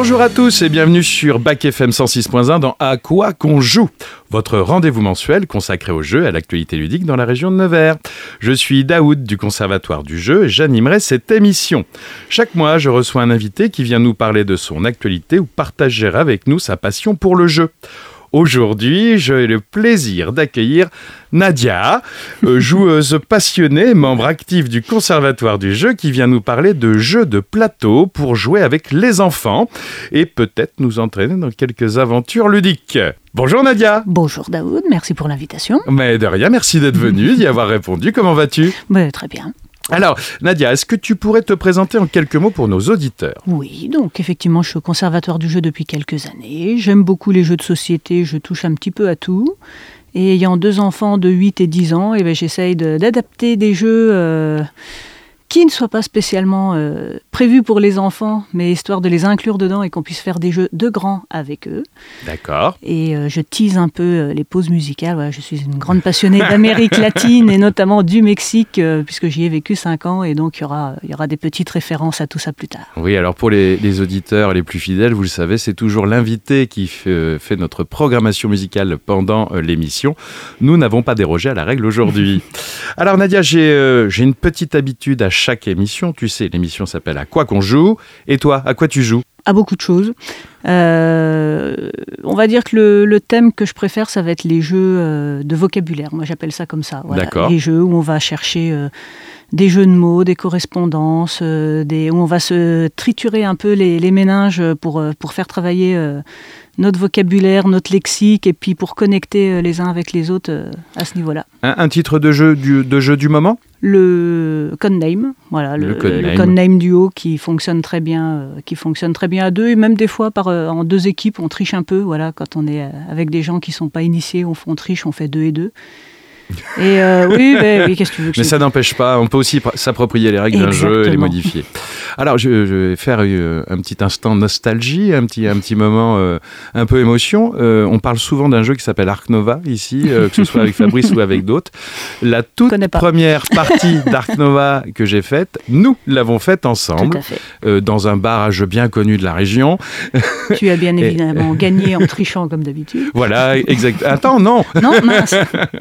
Bonjour à tous et bienvenue sur Bac FM 106.1 dans À quoi qu'on joue, votre rendez-vous mensuel consacré aux jeux et à l'actualité ludique dans la région de Nevers. Je suis Daoud du Conservatoire du jeu et j'animerai cette émission. Chaque mois, je reçois un invité qui vient nous parler de son actualité ou partager avec nous sa passion pour le jeu. Aujourd'hui, j'ai le plaisir d'accueillir Nadia, joueuse passionnée, membre actif du Conservatoire du jeu, qui vient nous parler de jeux de plateau pour jouer avec les enfants et peut-être nous entraîner dans quelques aventures ludiques. Bonjour Nadia. Bonjour Daoud, merci pour l'invitation. Mais de rien, merci d'être venue, d'y avoir répondu. Comment vas-tu ? Très bien. Alors, Nadia, est-ce que tu pourrais te présenter en quelques mots pour nos auditeurs ? Oui, donc effectivement, je suis au Conservatoire du jeu depuis quelques années. J'aime beaucoup les jeux de société, je touche un petit peu à tout. Et ayant 2 enfants de 8 et 10 ans, j'essaye d'adapter des jeux qui ne soient pas spécialement prévus pour les enfants, mais histoire de les inclure dedans et qu'on puisse faire des jeux de grands avec eux. D'accord. Et je tease un peu les pauses musicales. Voilà, je suis une grande passionnée d'Amérique latine et notamment du Mexique, puisque j'y ai vécu 5 ans. Et donc, il y aura des petites références à tout ça plus tard. Oui, alors pour les auditeurs les plus fidèles, vous le savez, c'est toujours l'invité qui fait notre programmation musicale pendant l'émission. Nous n'avons pas dérogé à la règle aujourd'hui. Alors Nadia, j'ai une petite habitude à chaque émission. Tu sais, l'émission s'appelle À quoi qu'on joue. Et toi, à quoi tu joues ? À beaucoup de choses. On va dire que le thème que je préfère, ça va être les jeux de vocabulaire. Moi, j'appelle ça comme ça. Voilà. D'accord. Les jeux où on va chercher des jeux de mots, des correspondances, où on va se triturer un peu les méninges pour faire travailler notre vocabulaire, notre lexique, et puis pour connecter les uns avec les autres à ce niveau-là. Un titre de jeu du moment ? Le Codename, voilà, le Codename Duo qui fonctionne très bien à 2 et même des fois en 2 équipes, on triche un peu, voilà, quand on est avec des gens qui sont pas initiés, on triche, on fait 2 et 2. Et oui, qu'est-ce que tu veux que Mais ça n'empêche pas, on peut aussi s'approprier les règles d'un jeu et les modifier. Alors, je vais faire un petit instant nostalgie, un petit moment un peu émotion. On parle souvent d'un jeu qui s'appelle Ark Nova, ici, que ce soit avec Fabrice ou avec d'autres. La toute première partie d'Ark Nova que j'ai faite, nous l'avons faite ensemble, dans un bar à jeux bien connu de la région. Tu as bien évidemment gagné en trichant comme d'habitude. Voilà, exact. Attends, non. Non, mince.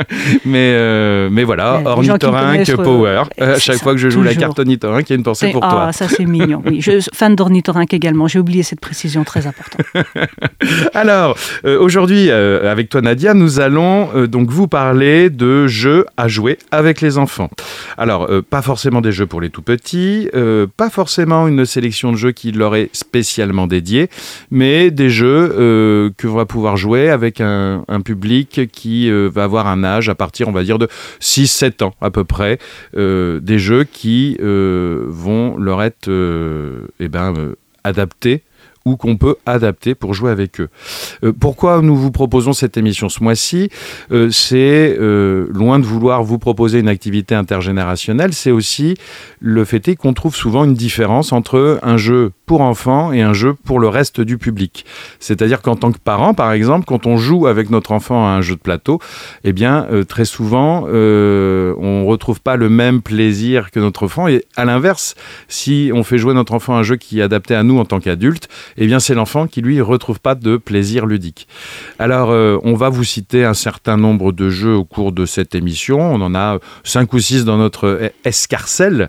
Mais voilà, ornithorynque power. À chaque fois que je joue la carte ornithorynque, il y a une pensée pour toi. Ah, ça c'est mignon. Oui, je suis fan d'ornithorynque également. J'ai oublié cette précision très importante. Alors, aujourd'hui, avec toi Nadia, nous allons donc vous parler de jeux à jouer avec les enfants. Alors, pas forcément des jeux pour les tout petits, pas forcément une sélection de jeux qui leur est spécialement dédiée, mais des jeux que l'on va pouvoir jouer avec un public qui va avoir un âge à partir, on va dire, de 6-7 ans à peu près, des jeux qui vont leur être adaptés ou qu'on peut adapter pour jouer avec eux. Pourquoi nous vous proposons cette émission ce mois-ci ? C'est loin de vouloir vous proposer une activité intergénérationnelle, c'est aussi le fait est qu'on trouve souvent une différence entre un jeu pour enfants et un jeu pour le reste du public. C'est-à-dire qu'en tant que parent, par exemple, quand on joue avec notre enfant à un jeu de plateau, eh bien, très souvent, on ne retrouve pas le même plaisir que notre enfant. Et à l'inverse, si on fait jouer notre enfant à un jeu qui est adapté à nous en tant qu'adultes, eh bien, c'est l'enfant qui, lui, ne retrouve pas de plaisir ludique. Alors, on va vous citer un certain nombre de jeux au cours de cette émission. On en a 5 ou 6 dans notre escarcelle.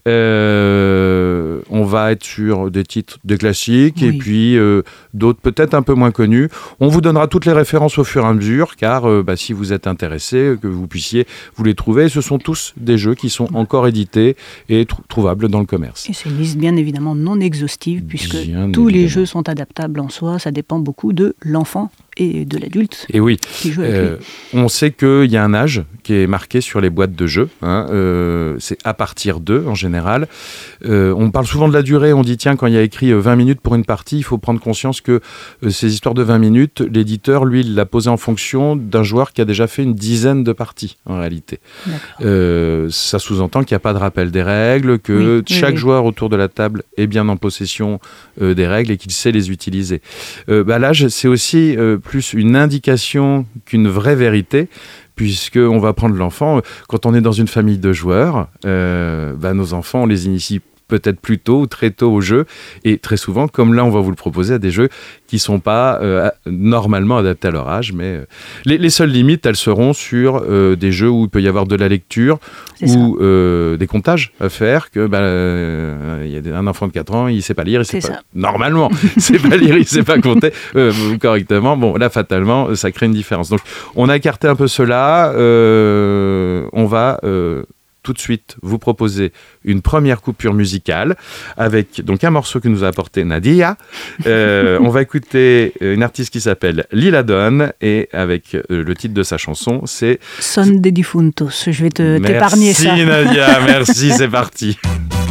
On va être sur des titres, des classiques, et puis d'autres peut-être un peu moins connus. On vous donnera toutes les références au fur et à mesure, car si vous êtes intéressé, que vous puissiez vous les trouver. Ce sont tous des jeux qui sont encore édités et trouvables dans le commerce. Et c'est une liste bien évidemment non exhaustive, puisque tous les jeux sont adaptables en soi. Ça dépend beaucoup de l'enfant et de l'adulte et oui, qui joue avec lui. On sait qu'il y a un âge qui est marqué sur les boîtes de jeux. C'est à partir d'eux, en général. On parle souvent de la durée. On dit, tiens, quand il y a écrit 20 minutes pour une partie, il faut prendre conscience que ces histoires de 20 minutes, l'éditeur, lui, il l'a posé en fonction d'un joueur qui a déjà fait une dizaine de parties, en réalité. Ça sous-entend qu'il n'y a pas de rappel des règles, que chaque joueur autour de la table est bien en possession des règles et qu'il sait les utiliser. L'âge, c'est aussi plus une indication qu'une vraie vérité, puisqu'on va prendre l'enfant. Quand on est dans une famille de joueurs, nos enfants, on les initie peut-être plus tôt ou très tôt au jeu. Et très souvent, comme là, on va vous le proposer, à des jeux qui ne sont pas normalement adaptés à leur âge. Mais les seules limites, elles seront sur des jeux où il peut y avoir de la lecture ou des comptages à faire. Que y a un enfant de 4 ans, il ne sait pas lire. Normalement, il ne sait pas lire, il ne sait pas compter correctement. Bon, là, fatalement, ça crée une différence. Donc, on a écarté un peu cela. On va... tout de suite vous proposer une première coupure musicale avec donc un morceau que nous a apporté Nadia. On va écouter une artiste qui s'appelle Lila Don et avec le titre de sa chanson, c'est Son de Difuntos. Je vais t'épargner ça. Merci Nadia, merci, c'est parti.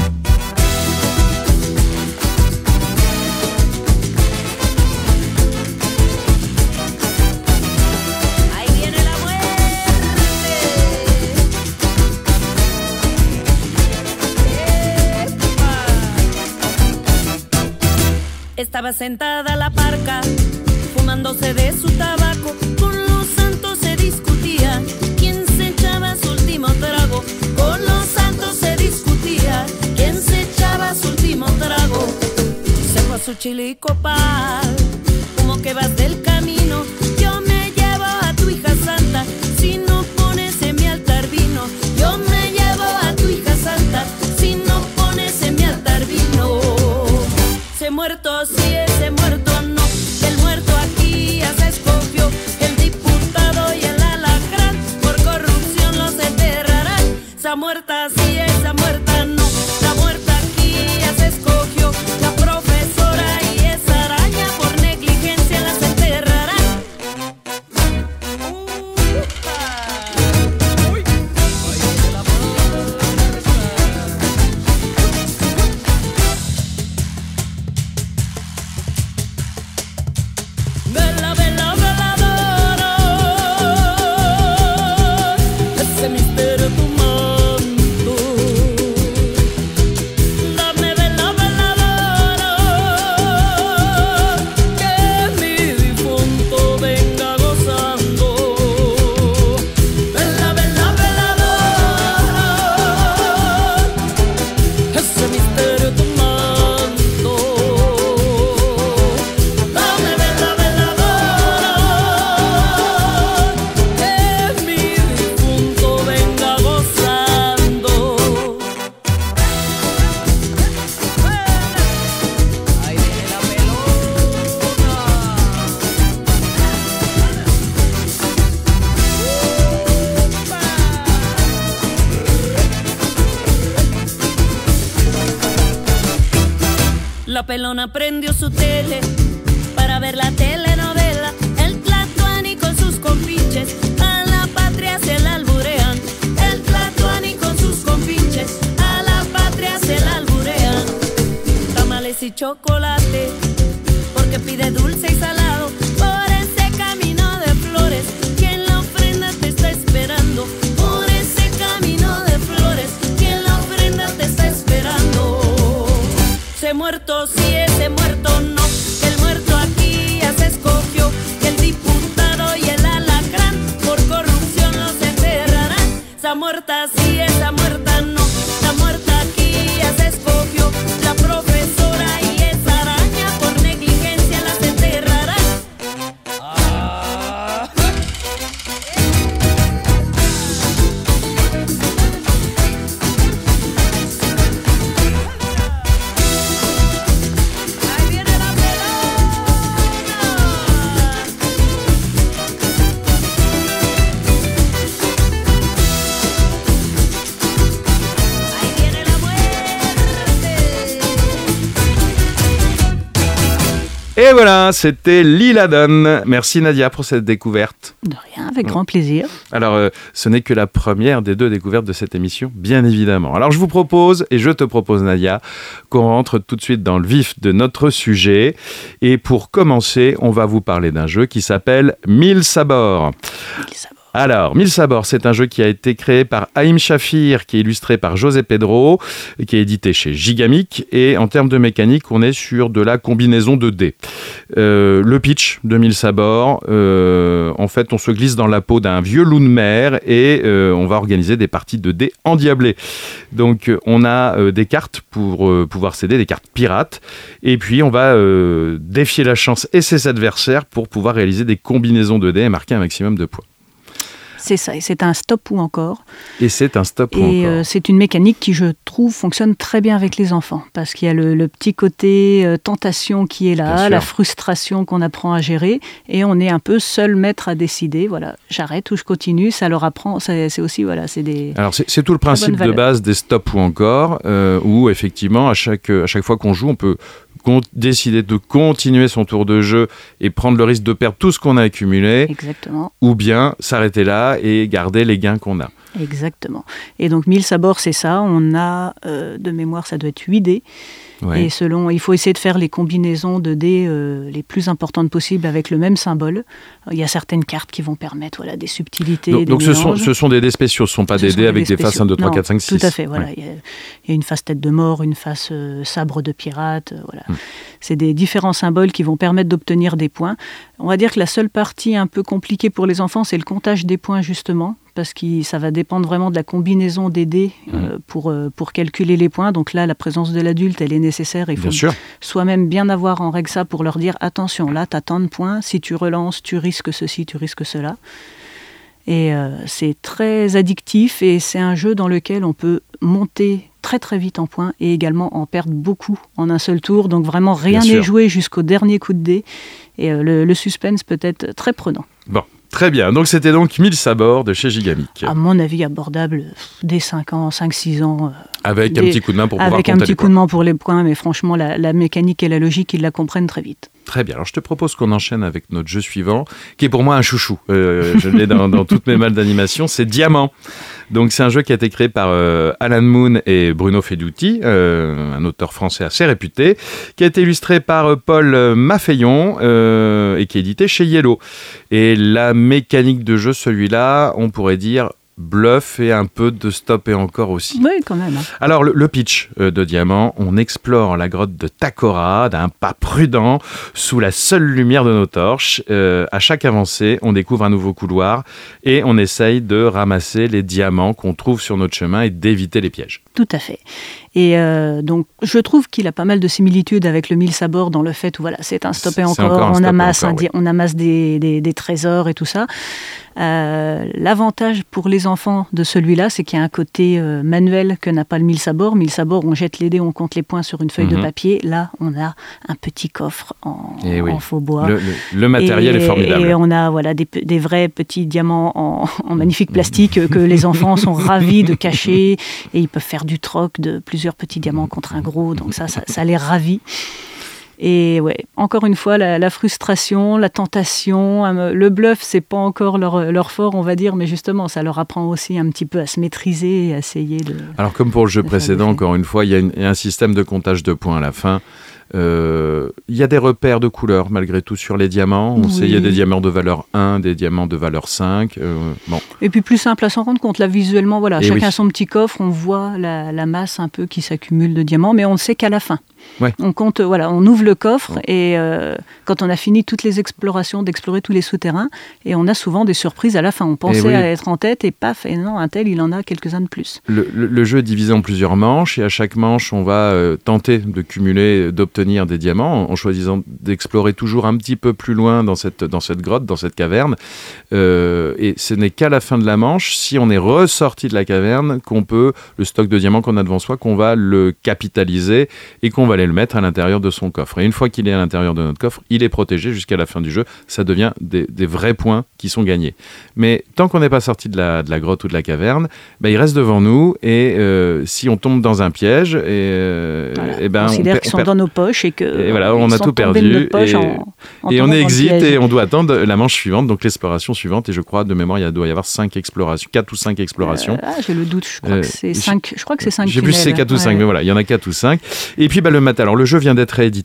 Estaba sentada la parca, fumándose de su tabaco. Con los santos se discutía quién se echaba su último trago. Con los santos se discutía quién se echaba su último trago. Se fue a su chilicopal, como que vas del camino. Yo me llevo a tu hija santa, si no pones en mi altar vino. Yo me llevo a tu hija santa, si no pones en mi altar vino. Se muerto sí, ese muerto no. El muerto aquí ya se escogió. El diputado y el alacrán por corrupción los enterrarán. Esa muerta sí, esa muerta no. La muerta aquí ya se escogió. La profesora y esa araña por negligencia las enterrarán. La pelona prendió su tele para ver la telenovela. El Tlatuani con sus compinches a la patria se la alburean. El Tlatuani con sus compinches a la patria se la alburean. Tamales y chocolate, porque pide dulce y salado. Por ese camino de flores, quien la ofrenda te está esperando. Por ese camino de flores, quien la ofrenda te está esperando. Ese muerto sí, ese muerto no. El muerto aquí ya se escogió. El diputado y el alacrán por corrupción los enterrarán. Esa muerta sí, esa muerta no. La muerta aquí ya se escogió. La profesora y esa araña por negligencia las enterrarán. Et voilà, c'était Lila Don. Merci Nadia pour cette découverte. De rien, avec grand plaisir. Alors, ce n'est que la première des 2 découvertes de cette émission, bien évidemment. Alors, je vous propose, et je te propose Nadia, qu'on rentre tout de suite dans le vif de notre sujet. Et pour commencer, on va vous parler d'un jeu qui s'appelle Mille Sabords. Alors, Mille Sabords, c'est un jeu qui a été créé par Haïm Shafir, qui est illustré par José Pedro, qui est édité chez Gigamic. Et en termes de mécanique, on est sur de la combinaison de dés. Le pitch de Mille Sabords, en fait, on se glisse dans la peau d'un vieux loup de mer et on va organiser des parties de dés endiablés. Donc, on a des cartes pour pouvoir s'aider, des cartes pirates. Et puis, on va défier la chance et ses adversaires pour pouvoir réaliser des combinaisons de dés et marquer un maximum de points. C'est ça, et c'est un stop ou encore. Et c'est un stop ou et encore. C'est une mécanique qui, je trouve, fonctionne très bien avec les enfants, parce qu'il y a le petit côté tentation qui est là, la frustration qu'on apprend à gérer, et on est un peu seul maître à décider, voilà, j'arrête ou je continue, ça leur apprend, c'est aussi, voilà, c'est des... Alors c'est tout le principe de base des stop ou encore, où effectivement, à chaque fois qu'on joue, on peut décider de continuer son tour de jeu et prendre le risque de perdre tout ce qu'on a accumulé. Exactement. Ou bien s'arrêter là et garder les gains qu'on a. Exactement. Et donc, Mille Sabords, c'est ça. On a, de mémoire, ça doit être 8 dés. Ouais. Et il faut essayer de faire les combinaisons de dés les plus importantes possibles avec le même symbole. Il y a certaines cartes qui vont permettre des subtilités. Donc ce sont des dés spéciaux, ce ne sont pas des dés avec des faces 1, 2, 3, 4, 5, 6. Tout à fait, voilà. Ouais. Il y a une face tête de mort, une face sabre de pirate. Voilà. C'est des différents symboles qui vont permettre d'obtenir des points. On va dire que la seule partie un peu compliquée pour les enfants, c'est le comptage des points, justement, parce que ça va dépendre vraiment de la combinaison des dés pour calculer les points. Donc là, la présence de l'adulte, elle est nécessaire. Il faut soi-même bien avoir en règle ça pour leur dire « Attention, là, tu as tant de points. Si tu relances, tu risques ceci, tu risques cela. » Et c'est très addictif et c'est un jeu dans lequel on peut monter très très vite en points et également en perdre beaucoup en un seul tour. Donc vraiment, rien n'est joué jusqu'au dernier coup de dé. Et le suspense peut être très prenant. Bon. Très bien, donc c'était donc Mille Sabords de chez Gigamic. À mon avis, abordable dès 5 ans, 5-6 ans. Avec un petit coup de main pour pouvoir compter les points. Avec un petit coup de main pour les points, mais franchement, la mécanique et la logique, ils la comprennent très vite. Très bien, alors je te propose qu'on enchaîne avec notre jeu suivant, qui est pour moi un chouchou. Je l'ai dans toutes mes malles d'animation, c'est Diamant. Donc c'est un jeu qui a été créé par Alan Moon et Bruno Feduti, un auteur français assez réputé, qui a été illustré par Paul Maffeyon et qui est édité chez Yellow. Et la mécanique de jeu, celui-là, on pourrait dire bluff et un peu de stop et encore aussi. Oui, quand même. Alors, le pitch de Diamant, on explore la grotte de Takora d'un pas prudent, sous la seule lumière de nos torches. À chaque avancée, on découvre un nouveau couloir et on essaye de ramasser les diamants qu'on trouve sur notre chemin et d'éviter les pièges. Tout à fait. Et donc, je trouve qu'il a pas mal de similitudes avec le Mille Sabords dans le fait où c'est un stop et encore, on amasse des trésors et tout ça. L'avantage pour les enfants de celui-là, c'est qu'il y a un côté manuel que n'a pas le Mille Sabords. Mille Sabords, on jette les dés, on compte les points sur une feuille de papier. Là, on a un petit coffre en faux bois. Le matériel est formidable. Et on a des vrais petits diamants en magnifique plastique que les enfants sont ravis de cacher. Et ils peuvent faire du troc de plusieurs petits diamants contre un gros. Donc ça les ravit. Et encore une fois, la frustration, la tentation, le bluff, c'est pas encore leur fort, on va dire, mais justement, ça leur apprend aussi un petit peu à se maîtriser et à essayer de... Alors, comme pour le jeu précédent, encore une fois, il y a un système de comptage de points à la fin. Il y a des repères de couleurs, malgré tout, sur les diamants. On sait, il y a des diamants de valeur 1, des diamants de valeur 5. Bon. Et puis, plus simple à s'en rendre compte, là, visuellement, chacun son petit coffre, on voit la masse un peu qui s'accumule de diamants, mais on ne sait qu'à la fin. Ouais. On compte, on ouvre le coffre et quand on a fini toutes les explorations, d'explorer tous les souterrains, et on a souvent des surprises à la fin. On pensait à être en tête et paf, et non, un tel, il en a quelques-uns de plus. Le jeu est divisé en plusieurs manches et à chaque manche, on va tenter de cumuler, d'obtenir des diamants en choisissant d'explorer toujours un petit peu plus loin dans cette grotte, dans cette caverne. Et ce n'est qu'à la fin de la manche, si on est ressorti de la caverne, qu'on peut, le stock de diamants qu'on a devant soi, qu'on va le capitaliser et qu'on va aller le mettre à l'intérieur de son coffre. Et une fois qu'il est à l'intérieur de notre coffre, il est protégé jusqu'à la fin du jeu. Ça devient des vrais points qui sont gagnés. Mais tant qu'on n'est pas sorti de la grotte ou de la caverne, il reste devant nous et si on tombe dans un piège, on considère qu'ils sont dans nos poches et que on a tout perdu et on est exit et on doit attendre la manche suivante, donc l'exploration suivante. Et je crois de mémoire, il doit y avoir 5 explorations, 4 ou 5 explorations. J'ai le doute, je crois que c'est 5. Je crois que c'est 5. J'ai plus c'est 4 ou 5, mais voilà, il y en a 4 ou 5. Et puis alors le jeu vient d'être réédité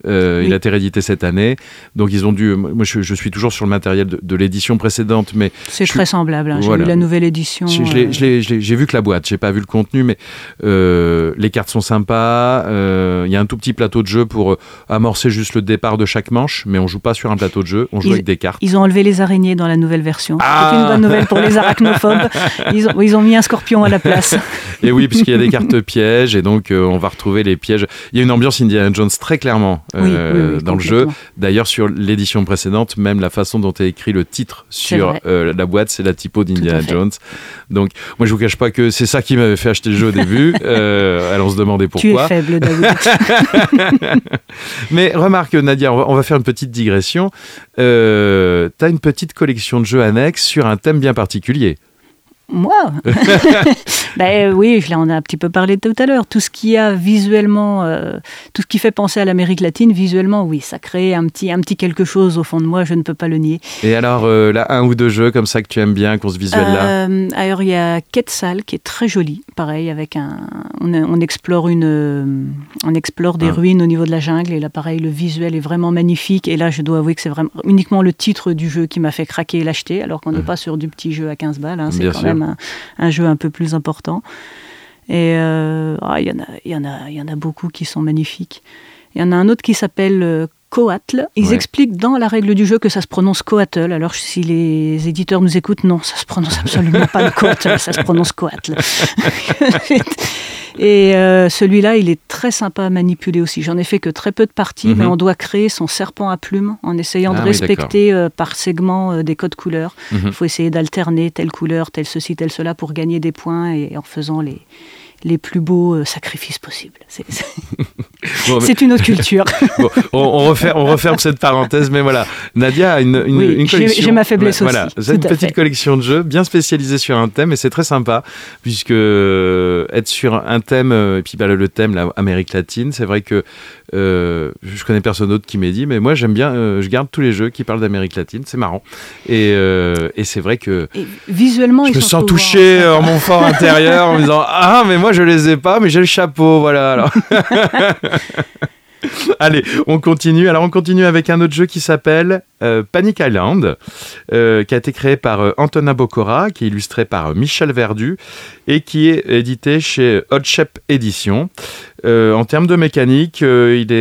Il a été réédité cette année. Donc ils ont dû... Moi, je suis toujours sur le matériel de l'édition précédente, mais... C'est très semblable. J'ai voilà. vu la nouvelle édition. J'ai vu que la boîte, j'ai pas vu le contenu, mais les cartes sont sympas. Il y a un tout petit plateau de jeu pour amorcer juste le départ de chaque manche, mais on joue pas sur un plateau de jeu, on joue avec des cartes. Ils ont enlevé les araignées dans la nouvelle version. C'est une bonne nouvelle pour les arachnophobes. Ils ont mis un scorpion à la place. Et oui, puisqu'il y a des cartes pièges, et donc on va retrouver les pièges. Il y a une ambiance Indiana Jones très clairement dans le jeu. D'ailleurs, sur l'édition précédente, même la façon dont est écrit le titre sur la boîte, c'est la typo d'Indiana Jones. Donc, moi, je vous cache pas que c'est ça qui m'avait fait acheter le jeu au début. Alors, on se demandait pourquoi. Tu es faible, David. Mais remarque, Nadia, on va faire une petite digression. Tu as une petite collection de jeux annexes sur un thème bien particulier. Moi oui, on a un petit peu parlé tout à l'heure. Tout ce qui a visuellement, tout ce qui fait penser à l'Amérique latine, visuellement, oui, ça crée un petit quelque chose au fond de moi, je ne peux pas le nier. Et alors, là, un ou deux jeux comme ça que tu aimes bien, qu'on se visuel-là Alors, il y a Quetzal, qui est très joli, pareil, avec on explore des ruines au niveau de la jungle, et là, pareil, le visuel est vraiment magnifique, et là, je dois avouer que c'est vraiment uniquement le titre du jeu qui m'a fait craquer et l'acheter, alors qu'on n'est pas sur du petit jeu à 15 balles, hein, c'est quand même un jeu un peu plus important. Et il y en a beaucoup qui sont magnifiques. Il y en a un autre qui s'appelle Coatl. Ils expliquent dans la règle du jeu que ça se prononce Coatl. Alors si les éditeurs nous écoutent, non, ça se prononce absolument pas le Coatl, ça se prononce Coatl. Et celui-là, il est très sympa à manipuler aussi. J'en ai fait que très peu de parties, mais on doit créer son serpent à plumes en essayant de respecter par segment des codes couleurs. Il faut essayer d'alterner telle couleur, tel ceci, tel cela pour gagner des points et en faisant les plus beaux sacrifices possibles. C'est une autre culture. Bon, on referme cette parenthèse, mais voilà. Nadia a une collection. J'ai ma faiblesse aussi. Voilà, c'est une petite collection de jeux bien spécialisée sur un thème, et c'est très sympa, puisque être sur un thème, et puis le thème, l'Amérique latine, c'est vrai que je connais personne d'autre qui m'ait dit, mais moi j'aime bien, je garde tous les jeux qui parlent d'Amérique latine, c'est marrant. Et c'est vrai que visuellement, je me sens touché en mon fort intérieur en me disant mais moi je les ai pas, mais j'ai le chapeau, voilà. Alors. Allez, on continue. Alors, on continue avec un autre jeu qui s'appelle Panic Island, qui a été créé par Antonin Bocora, qui est illustré par Michel Verdu et qui est édité chez Odd Shape Édition. En termes de mécanique, c'est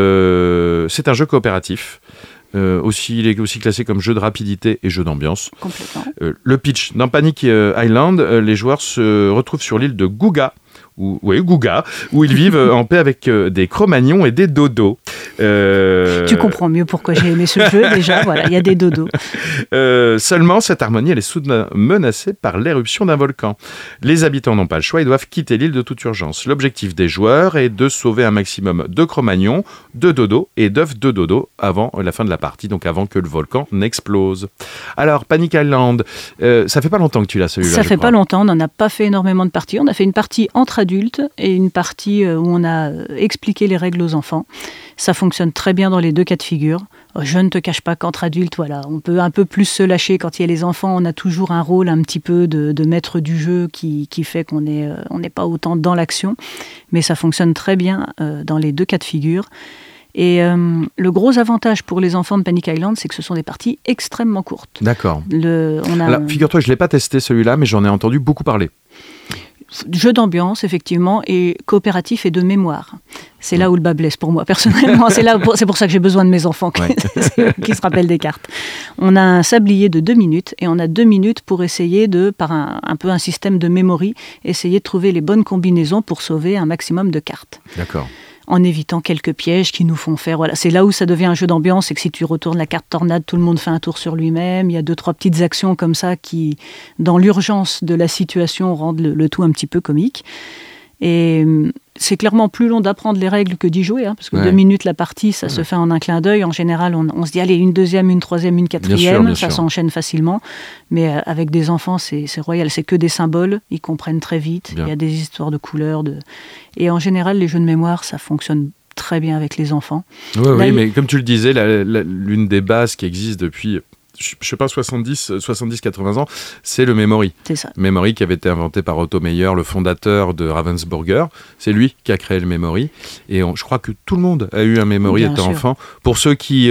un jeu coopératif. Il est aussi classé comme jeu de rapidité et jeu d'ambiance. Complètement. Le pitch, dans Panic Island, les joueurs se retrouvent sur l'île de Gouga, où ils vivent en paix avec des Cro-Magnons et des dodos. Tu comprends mieux pourquoi j'ai aimé ce jeu, déjà. Voilà, il y a des dodos. Seulement, cette harmonie, elle est soudain menacée par l'éruption d'un volcan. Les habitants n'ont pas le choix, ils doivent quitter l'île de toute urgence. L'objectif des joueurs est de sauver un maximum de Cro-Magnons, de dodos et d'œufs de dodos avant la fin de la partie, donc avant que le volcan n'explose. Alors, Panic Island, ça fait pas longtemps que tu l'as, celui-là. Ça fait pas longtemps, on n'en a pas fait énormément de parties. On a fait une partie entre adultes et une partie où on a expliqué les règles aux enfants. Ça fonctionne très bien dans les deux cas de figure. Je ne te cache pas qu'entre adultes, voilà, on peut un peu plus se lâcher. Quand il y a les enfants, on a toujours un rôle un petit peu de maître du jeu qui fait qu'on n'est pas autant dans l'action. Mais ça fonctionne très bien dans les deux cas de figure. Et le gros avantage pour les enfants de Panic Island, c'est que ce sont des parties extrêmement courtes. D'accord. Alors, figure-toi que je ne l'ai pas testé celui-là, mais j'en ai entendu beaucoup parler. Jeu d'ambiance, effectivement, et coopératif et de mémoire. C'est là où le bas blesse pour moi, personnellement. C'est pour ça que j'ai besoin de mes enfants qui se rappellent des cartes. On a un sablier de 2 minutes et on a 2 minutes pour essayer par un peu un système de memory, essayer de trouver les bonnes combinaisons pour sauver un maximum de cartes. D'accord. En évitant quelques pièges qui nous font faire... Voilà. C'est là où ça devient un jeu d'ambiance, c'est que si tu retournes la carte tornade, tout le monde fait un tour sur lui-même. Il y a 2-3 petites actions comme ça qui, dans l'urgence de la situation, rendent le tout un petit peu comique. Et c'est clairement plus long d'apprendre les règles que d'y jouer, hein, parce que 2 minutes la partie, ça se fait en un clin d'œil. En général, on se dit, allez, une deuxième, une troisième, une quatrième, bien sûr. S'enchaîne facilement. Mais avec des enfants, c'est royal. C'est que des symboles, ils comprennent très vite. Bien. Il y a des histoires de couleurs. Et en général, les jeux de mémoire, ça fonctionne très bien avec les enfants. Oui, mais comme tu le disais, l'une des bases qui existe depuis je sais pas, 70-80 ans, c'est le memory. C'est ça. Memory qui avait été inventé par Otto Meyer, le fondateur de Ravensburger. C'est lui qui a créé le memory. Et je crois que tout le monde a eu un memory étant enfant. Pour ceux qui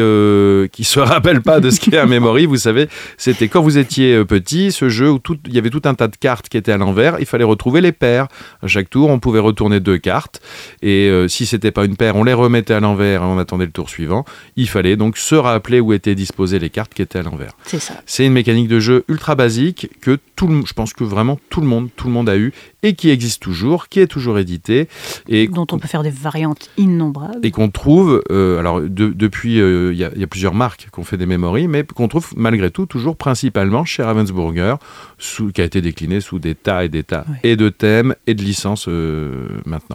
se rappellent pas de ce qu'est un memory, vous savez, c'était quand vous étiez petit, ce jeu où il y avait tout un tas de cartes qui étaient à l'envers. Il fallait retrouver les paires. À chaque tour, on pouvait retourner 2 cartes. Et si c'était pas une paire, on les remettait à l'envers et on attendait le tour suivant. Il fallait donc se rappeler où étaient disposées les cartes qui étaient à l'envers. C'est ça. C'est une mécanique de jeu ultra basique que je pense que vraiment tout le monde a eu et qui existe toujours, qui est toujours édité. Et dont on peut faire des variantes innombrables. Et qu'on trouve, depuis, il y a plusieurs marques qui ont fait des memories, mais qu'on trouve malgré tout toujours principalement chez Ravensburger, qui a été décliné sous des tas et des tas et de thèmes et de licences maintenant.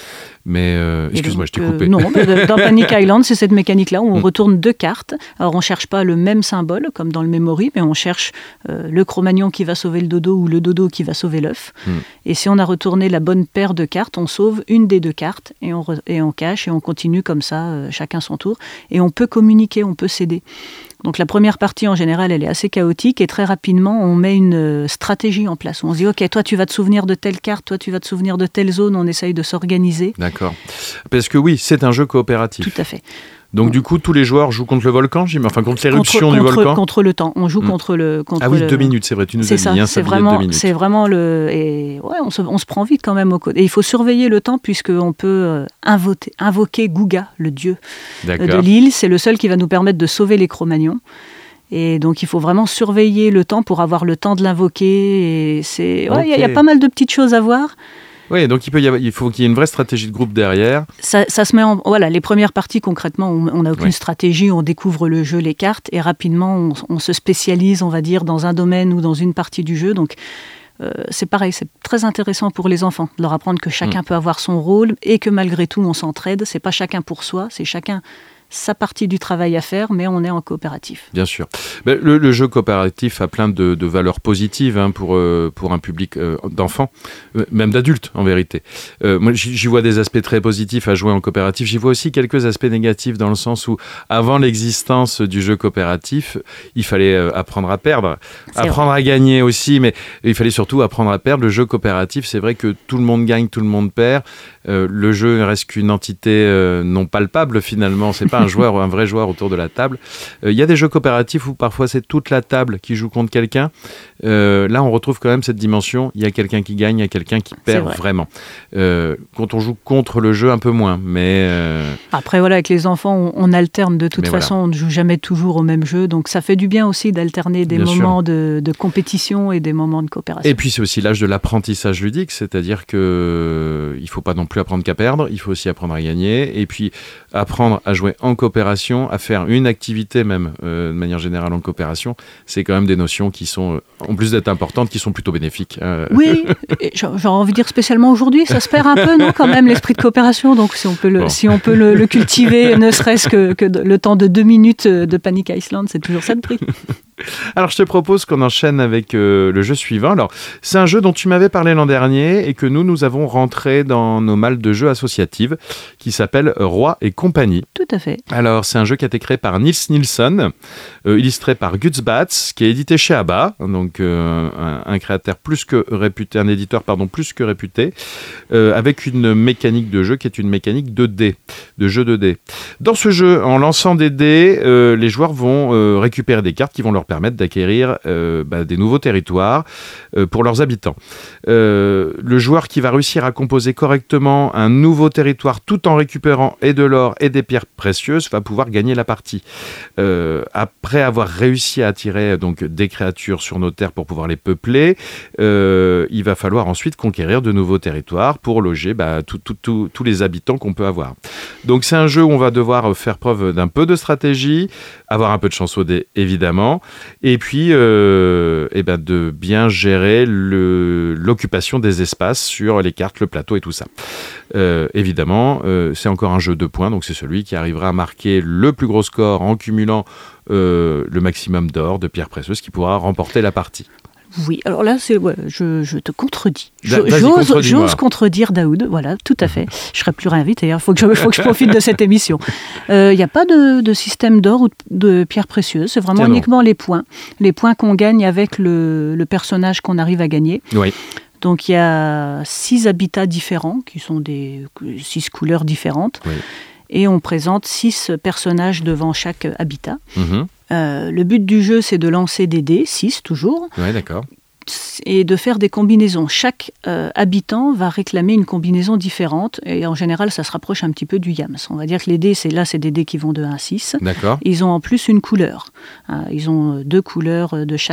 Mais excuse-moi, je t'ai coupé. Non, dans Panic Island, c'est cette mécanique-là où on retourne 2 cartes. Alors, on ne cherche pas le même symbole, comme dans le memory, mais on cherche le Cro-Magnon qui va sauver le dodo ou le dodo qui va sauver l'œuf. Et si on a retourné la bonne paire de cartes, on sauve une des 2 cartes et on cache et on continue comme ça, chacun son tour. Et on peut communiquer, on peut s'aider. Donc la première partie, en général, elle est assez chaotique et très rapidement, on met une stratégie en place. On se dit, OK, toi, tu vas te souvenir de telle carte, toi, tu vas te souvenir de telle zone. On essaye de s'organiser. D'accord. Parce que oui, c'est un jeu coopératif. Tout à fait. Donc du coup, tous les joueurs jouent contre le volcan, contre l'éruption du volcan. Contre le temps. On joue contre le. Ah oui, 2 minutes, c'est vrai. Tu nous as dit. C'est vraiment le. Et ouais, on se prend vite quand même au code. Et il faut surveiller le temps puisqu'on peut invoquer Guga, le dieu de l'île. C'est le seul qui va nous permettre de sauver les Cro-Magnons. Et donc il faut vraiment surveiller le temps pour avoir le temps de l'invoquer. Et il y a pas mal de petites choses à voir. Oui, donc il faut qu'il y ait une vraie stratégie de groupe derrière. Ça se met voilà, les premières parties, concrètement, on n'a aucune stratégie, on découvre le jeu, les cartes, et rapidement, on se spécialise, on va dire, dans un domaine ou dans une partie du jeu. Donc, c'est pareil, c'est très intéressant pour les enfants, de leur apprendre que chacun peut avoir son rôle et que malgré tout, on s'entraide. C'est pas chacun pour soi, c'est chacun sa partie du travail à faire, mais on est en coopératif. Bien sûr. Le jeu coopératif a plein de valeurs positives pour un public d'enfants, même d'adultes en vérité. Moi, j'y vois des aspects très positifs à jouer en coopératif. J'y vois aussi quelques aspects négatifs dans le sens où, avant l'existence du jeu coopératif, il fallait apprendre à perdre, apprendre à gagner aussi, mais il fallait surtout apprendre à perdre. Le jeu coopératif, c'est vrai que tout le monde gagne, tout le monde perd. Le jeu ne reste qu'une entité non palpable finalement. C'est pas un vrai joueur autour de la table. Il y a des jeux coopératifs où parfois c'est toute la table qui joue contre quelqu'un. Là, on retrouve quand même cette dimension. Il y a quelqu'un qui gagne, il y a quelqu'un qui perd vraiment. Quand on joue contre le jeu, un peu moins. Mais après, voilà, avec les enfants, on alterne de toute façon. On ne joue jamais toujours au même jeu. Donc, ça fait du bien aussi d'alterner des moments de compétition et des moments de coopération. Et puis, c'est aussi l'âge de l'apprentissage ludique. C'est-à-dire qu'il ne faut pas non plus apprendre qu'à perdre. Il faut aussi apprendre à gagner. Et puis, apprendre à jouer en coopération, à faire une activité même, de manière générale en coopération, c'est quand même des notions qui sont, en plus d'être importantes, qui sont plutôt bénéfiques. Oui, j'ai envie de dire spécialement aujourd'hui, ça se perd un peu, non, quand même, l'esprit de coopération. Donc si on peut le cultiver, ne serait-ce que le temps de 2 minutes de Panic Island, c'est toujours ça de prix. Alors, je te propose qu'on enchaîne avec le jeu suivant. Alors, c'est un jeu dont tu m'avais parlé l'an dernier et que nous avons rentré dans nos malles de jeux associatives, qui s'appelle Roi et compagnie. Tout à fait. Alors, c'est un jeu qui a été créé par Nils Nilsson, illustré par Guts Bats, qui est édité chez ABBA, donc un créateur plus que réputé, un éditeur plus que réputé, avec une mécanique de jeu qui est une mécanique de dés, de jeu de dés. Dans ce jeu, en lançant des dés, les joueurs vont récupérer des cartes qui vont leur permettre d'acquérir des nouveaux territoires pour leurs habitants. Le joueur qui va réussir à composer correctement un nouveau territoire tout en récupérant et de l'or et des pierres précieuses va pouvoir gagner la partie. Après avoir réussi à attirer donc des créatures sur nos terres pour pouvoir les peupler, il va falloir ensuite conquérir de nouveaux territoires pour loger tous les habitants qu'on peut avoir. Donc c'est un jeu où on va devoir faire preuve d'un peu de stratégie, avoir un peu de chance au dé évidemment, et puis de bien gérer l'occupation des espaces sur les cartes, le plateau et tout ça. Évidemment, c'est encore un jeu de points, donc c'est celui qui arrivera à marquer le plus gros score en cumulant le maximum d'or, de pierres précieuses, qui pourra remporter la partie. Oui, alors là, je te contredis. J'ose contredire Daoud, voilà, tout à fait. Je serai plus réinvité, il faut que je profite de cette émission. Il n'y a pas de système d'or ou de pierres précieuses, c'est vraiment uniquement les points qu'on gagne avec le personnage qu'on arrive à gagner. Oui. Donc il y a 6 habitats différents, qui sont 6 couleurs différentes, oui. Et on présente 6 personnages devant chaque habitat. Le but du jeu, c'est de lancer des dés, 6 toujours. Oui, d'accord. Et de faire des combinaisons. Chaque habitant va réclamer une combinaison différente. Et en général, ça se rapproche un petit peu du Yams. On va dire que les dés, c'est des dés qui vont de 1 à 6. D'accord. Ils ont en plus une couleur. Ils ont 2 couleurs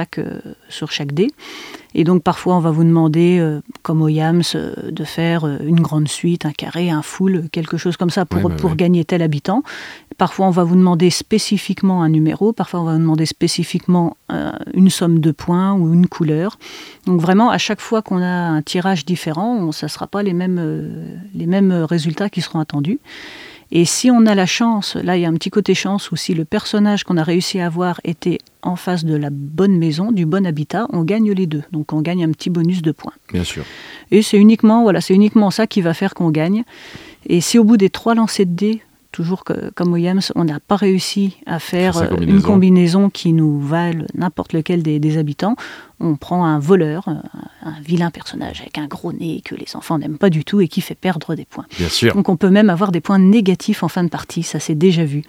sur chaque dé. Et donc, parfois, on va vous demander, comme au Yams, de faire une grande suite, un carré, un full, quelque chose comme ça pour gagner tel habitant. Parfois, on va vous demander spécifiquement un numéro. Parfois, on va vous demander spécifiquement une somme de points ou une couleur. Donc, vraiment, à chaque fois qu'on a un tirage différent, ça ne sera pas les mêmes résultats qui seront attendus. Et si on a la chance, là il y a un petit côté chance, où si le personnage qu'on a réussi à avoir était en face de la bonne maison, du bon habitat, on gagne les 2. Donc on gagne un petit bonus de points. Bien sûr. Et c'est uniquement ça qui va faire qu'on gagne. Et si au bout des 3 lancers de dés, toujours comme au Yams, on n'a pas réussi à faire une combinaison qui nous vale n'importe lequel des habitants, on prend un voleur, un vilain personnage avec un gros nez que les enfants n'aiment pas du tout et qui fait perdre des points. Bien sûr. Donc on peut même avoir des points négatifs en fin de partie, ça c'est déjà vu.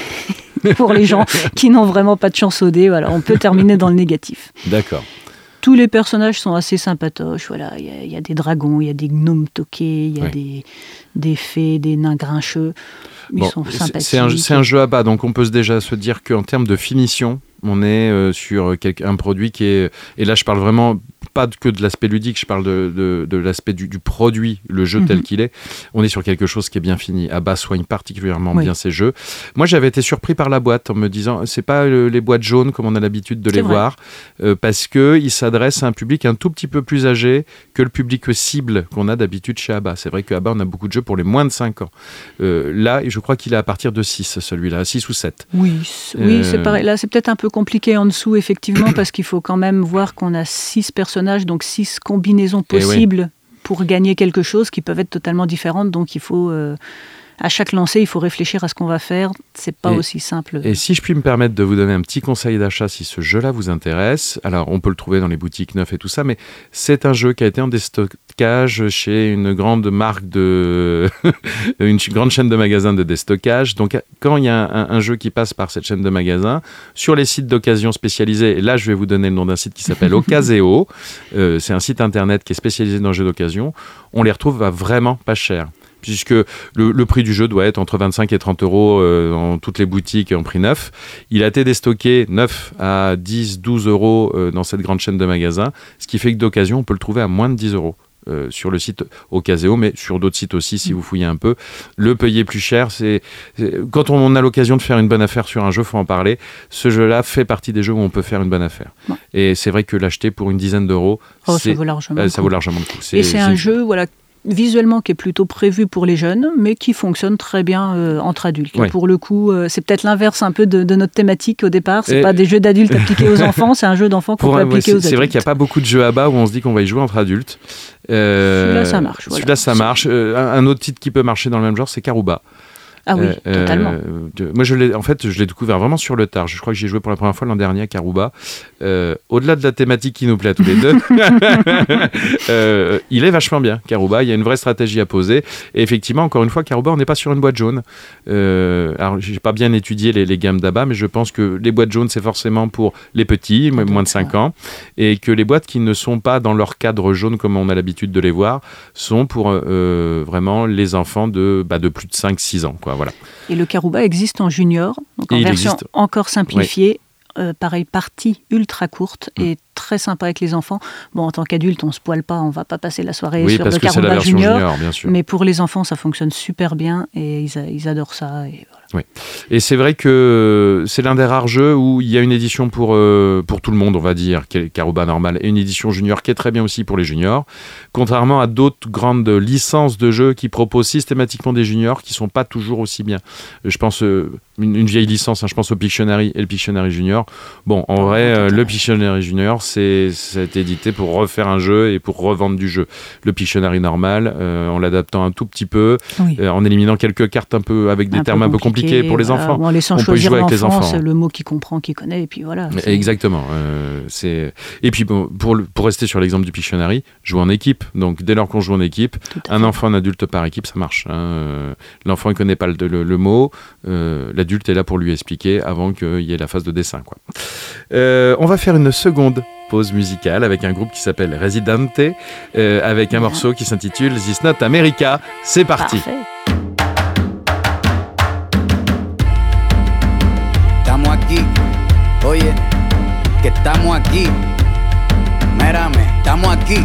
Pour les gens qui n'ont vraiment pas de chance au dé, voilà, on peut terminer dans le négatif. D'accord. Tous les personnages sont assez sympatoches. Voilà, il y a des dragons, il y a des gnomes toqués, il y a des fées, des nains grincheux. Ils sont sympathiques. C'est un jeu à bas, donc on peut déjà se dire qu'en termes de finition, on est sur un produit qui est... Et là, je parle vraiment pas que de l'aspect ludique, je parle de l'aspect du produit, le jeu tel qu'il est. On est sur quelque chose qui est bien fini. Abba soigne particulièrement bien ces jeux. Moi, j'avais été surpris par la boîte en me disant, c'est pas les boîtes jaunes comme on a l'habitude de les voir, parce qu'il s'adresse à un public un tout petit peu plus âgé que le public cible qu'on a d'habitude chez Abba. C'est vrai qu'à Abba, on a beaucoup de jeux pour les moins de 5 ans. Là, je crois qu'il est à partir de 6, celui-là, 6 ou 7. Oui, c'est pareil. Là, c'est peut-être un peu compliqué en dessous, effectivement, parce qu'il faut quand même voir qu'on a 6 personnages, donc 6 combinaisons possibles pour gagner quelque chose qui peuvent être totalement différentes. Donc il faut, à chaque lancer, il faut réfléchir à ce qu'on va faire. C'est pas aussi simple. Et si je puis me permettre de vous donner un petit conseil d'achat si ce jeu-là vous intéresse, alors on peut le trouver dans les boutiques neuves et tout ça, mais c'est un jeu qui a été en déstockage chez une grande marque une grande chaîne de magasins de déstockage. Donc quand il y a un jeu qui passe par cette chaîne de magasins, sur les sites d'occasion spécialisés, et là je vais vous donner le nom d'un site qui s'appelle Ocaseo, c'est un site internet qui est spécialisé dans les jeux d'occasion, on les retrouve à vraiment pas cher. Puisque le prix du jeu doit être entre 25 et 30 euros dans toutes les boutiques en prix neuf. Il a été déstocké neuf à 10, 12 euros dans cette grande chaîne de magasins, ce qui fait que d'occasion, on peut le trouver à moins de 10 euros. Sur le site Ocaseo, mais sur d'autres sites aussi, si vous fouillez un peu. Le payer plus cher, quand on a l'occasion de faire une bonne affaire sur un jeu, il faut en parler. Ce jeu-là fait partie des jeux où on peut faire une bonne affaire. Ouais. Et c'est vrai que l'acheter pour une dizaine d'euros, ça vaut largement le coup. Et c'est un jeu, visuellement qui est plutôt prévu pour les jeunes, mais qui fonctionne très bien entre adultes. Ouais. Pour le coup, c'est peut-être l'inverse un peu de notre thématique au départ. C'est pas des jeux d'adultes appliqués aux enfants, c'est un jeu d'enfants qu'on peut appliquer aux adultes. C'est vrai qu'il n'y a pas beaucoup de jeux à bas où on se dit qu'on va y jouer entre adultes. Celui-là, ça marche. Celui-là, ça marche. Un autre titre qui peut marcher dans le même genre, c'est Karuba. Ah oui, totalement. Moi, je l'ai découvert vraiment sur le tard. Je crois que j'y ai joué pour la première fois l'an dernier à Karuba. Au-delà de la thématique qui nous plaît à tous les deux, il est vachement bien, Karuba. Il y a une vraie stratégie à poser. Et effectivement, encore une fois, Karuba, on n'est pas sur une boîte jaune. Alors, j'ai pas bien étudié les gammes d'Abba, mais je pense que les boîtes jaunes, c'est forcément pour les petits, moins de 5 ans. Et que les boîtes qui ne sont pas dans leur cadre jaune, comme on a l'habitude de les voir, sont pour vraiment les enfants de plus de 5-6 ans, quoi. Voilà. Et le Karuba existe en junior, donc en version encore simplifiée. Pareil, partie ultra courte et très sympa avec les enfants. Bon, en tant qu'adulte, on ne se poile pas, on ne va pas passer la soirée sur le Karuba junior, bien sûr. Mais pour les enfants, ça fonctionne super bien et ils adorent ça. Et voilà. Oui. Et c'est vrai que c'est l'un des rares jeux où il y a une édition pour tout le monde, on va dire, Karuba normal, et une édition junior qui est très bien aussi pour les juniors, contrairement à d'autres grandes licences de jeux qui proposent systématiquement des juniors qui ne sont pas toujours aussi bien. Je pense, une vieille licence, je pense au Pictionary et le Pictionary Junior. Bon, en vrai, le Pictionary Junior, ça a été édité pour refaire un jeu et pour revendre du jeu. Le Pictionary normal, en l'adaptant un tout petit peu, en éliminant quelques cartes un peu avec des termes un peu compliqués pour les enfants. En laissant on peut choisir jouer avec les l'enfant, enfants. C'est le mot qu'il comprend, qu'il connaît, et puis voilà. Exactement. Et puis, bon, pour rester sur l'exemple du Pictionary, jouer en équipe. Donc, dès lors qu'on joue en équipe, un enfant, un adulte par équipe, ça marche. L'enfant, il ne connaît pas le mot. L'adulte est là pour lui expliquer avant qu'il y ait la phase de dessin, quoi. On va faire une seconde pause musicale avec un groupe qui s'appelle Residente, avec un morceau qui s'intitule This Not America. C'est parti. Parfait. Estamos aquí, oye, que estamos aquí. Mírame, estamos aquí.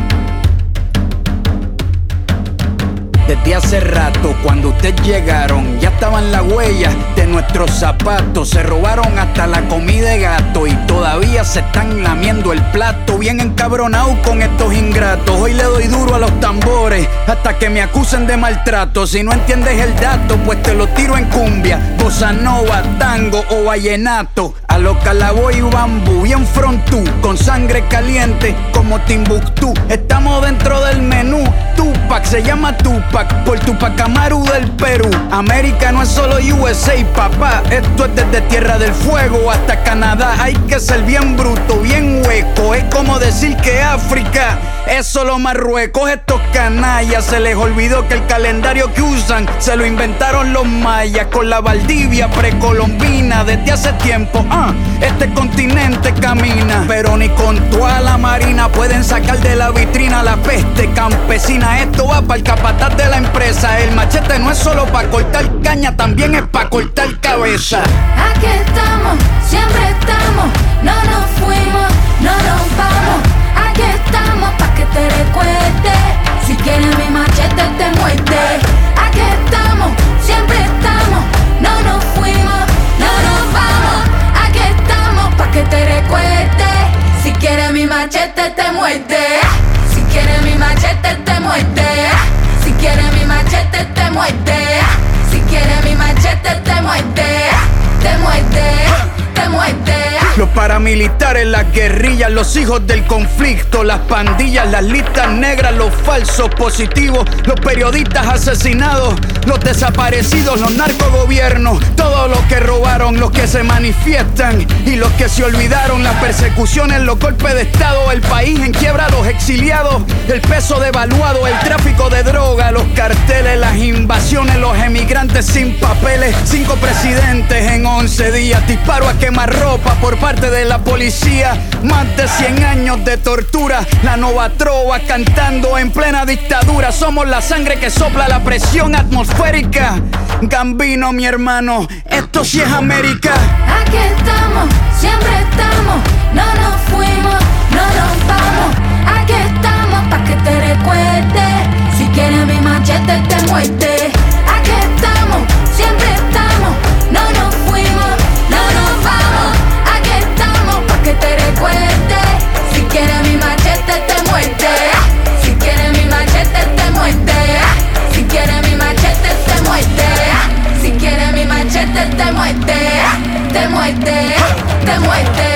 Desde hace rato, cuando ustedes llegaron, ya estaban las huellas de nuestros zapatos. Se robaron hasta la comida de gato y todavía se están lamiendo el plato. Bien encabronados con estos ingratos. Hoy le doy duro a los tambores hasta que me acusen de maltrato. Si no entiendes el dato, pues te lo tiro en cumbia, bossa nova, tango o vallenato. A los Calaboy y bambú, bien frontú, con sangre caliente como Timbuktu. Estamos dentro del menú. Tupac se llama Tupac por Tupac Amaru del Perú. América no es solo USA, papá. Esto es desde Tierra del Fuego hasta Canadá. Hay que ser bien bruto, bien hueco. Es como decir que África es solo Marruecos. Estos canallas se les olvidó que el calendario que usan se lo inventaron los mayas con la Valdivia precolombina. Desde hace tiempo, este continente camina, pero ni con toda la marina pueden sacar de la vitrina la peste campesina. Esto va para el capataz de la empresa. El machete no es solo para cortar caña, también es para cortar cabeza. Aquí estamos, siempre estamos, no nos fuimos, no nos vamos. Aquí estamos pa' que te recuerdes. Si quieres mi machete te muerde. Aquí estamos, siempre estamos, no nos fuimos, no nos vamos. Aquí estamos pa' que te recuerdes. Si quieres mi machete te muerde. Si quieres mi machete te muerde. Si quieres mi machete te muerde. Si quieres mi machete te muerde. Te muerde, te muerde. Los paramilitares, las guerrillas, los hijos del conflicto, las pandillas, las listas negras, los falsos positivos, los periodistas asesinados, los desaparecidos, los narcogobiernos, todos los que robaron, los que se manifiestan y los que se olvidaron, las persecuciones, los golpes de estado, el país en quiebra, los exiliados, el peso devaluado, el tráfico de droga, los carteles, las invasiones, los emigrantes sin papeles, 5 presidentes en 11 días, disparo a quemarropa por parte de la policía, más de 100 años de tortura, la nova trova cantando en plena dictadura. Somos la sangre que sopla la presión atmosférica. Gambino, mi hermano, esto sí es América. Aquí estamos, siempre estamos, no nos fuimos, no nos vamos. Aquí estamos pa' que te recuerdes. Si quieres mi machete te muerde. Aquí estamos, siempre estamos, no nos fuimos, no nos vamos. Aquí estamos pa' que te recuerdes. Si quieres mi machete te muerde. Si quieres mi machete te muerde. Si quieres mi machete te muerde. Si quieres mi machete te muerde. Te muerde, te muerde.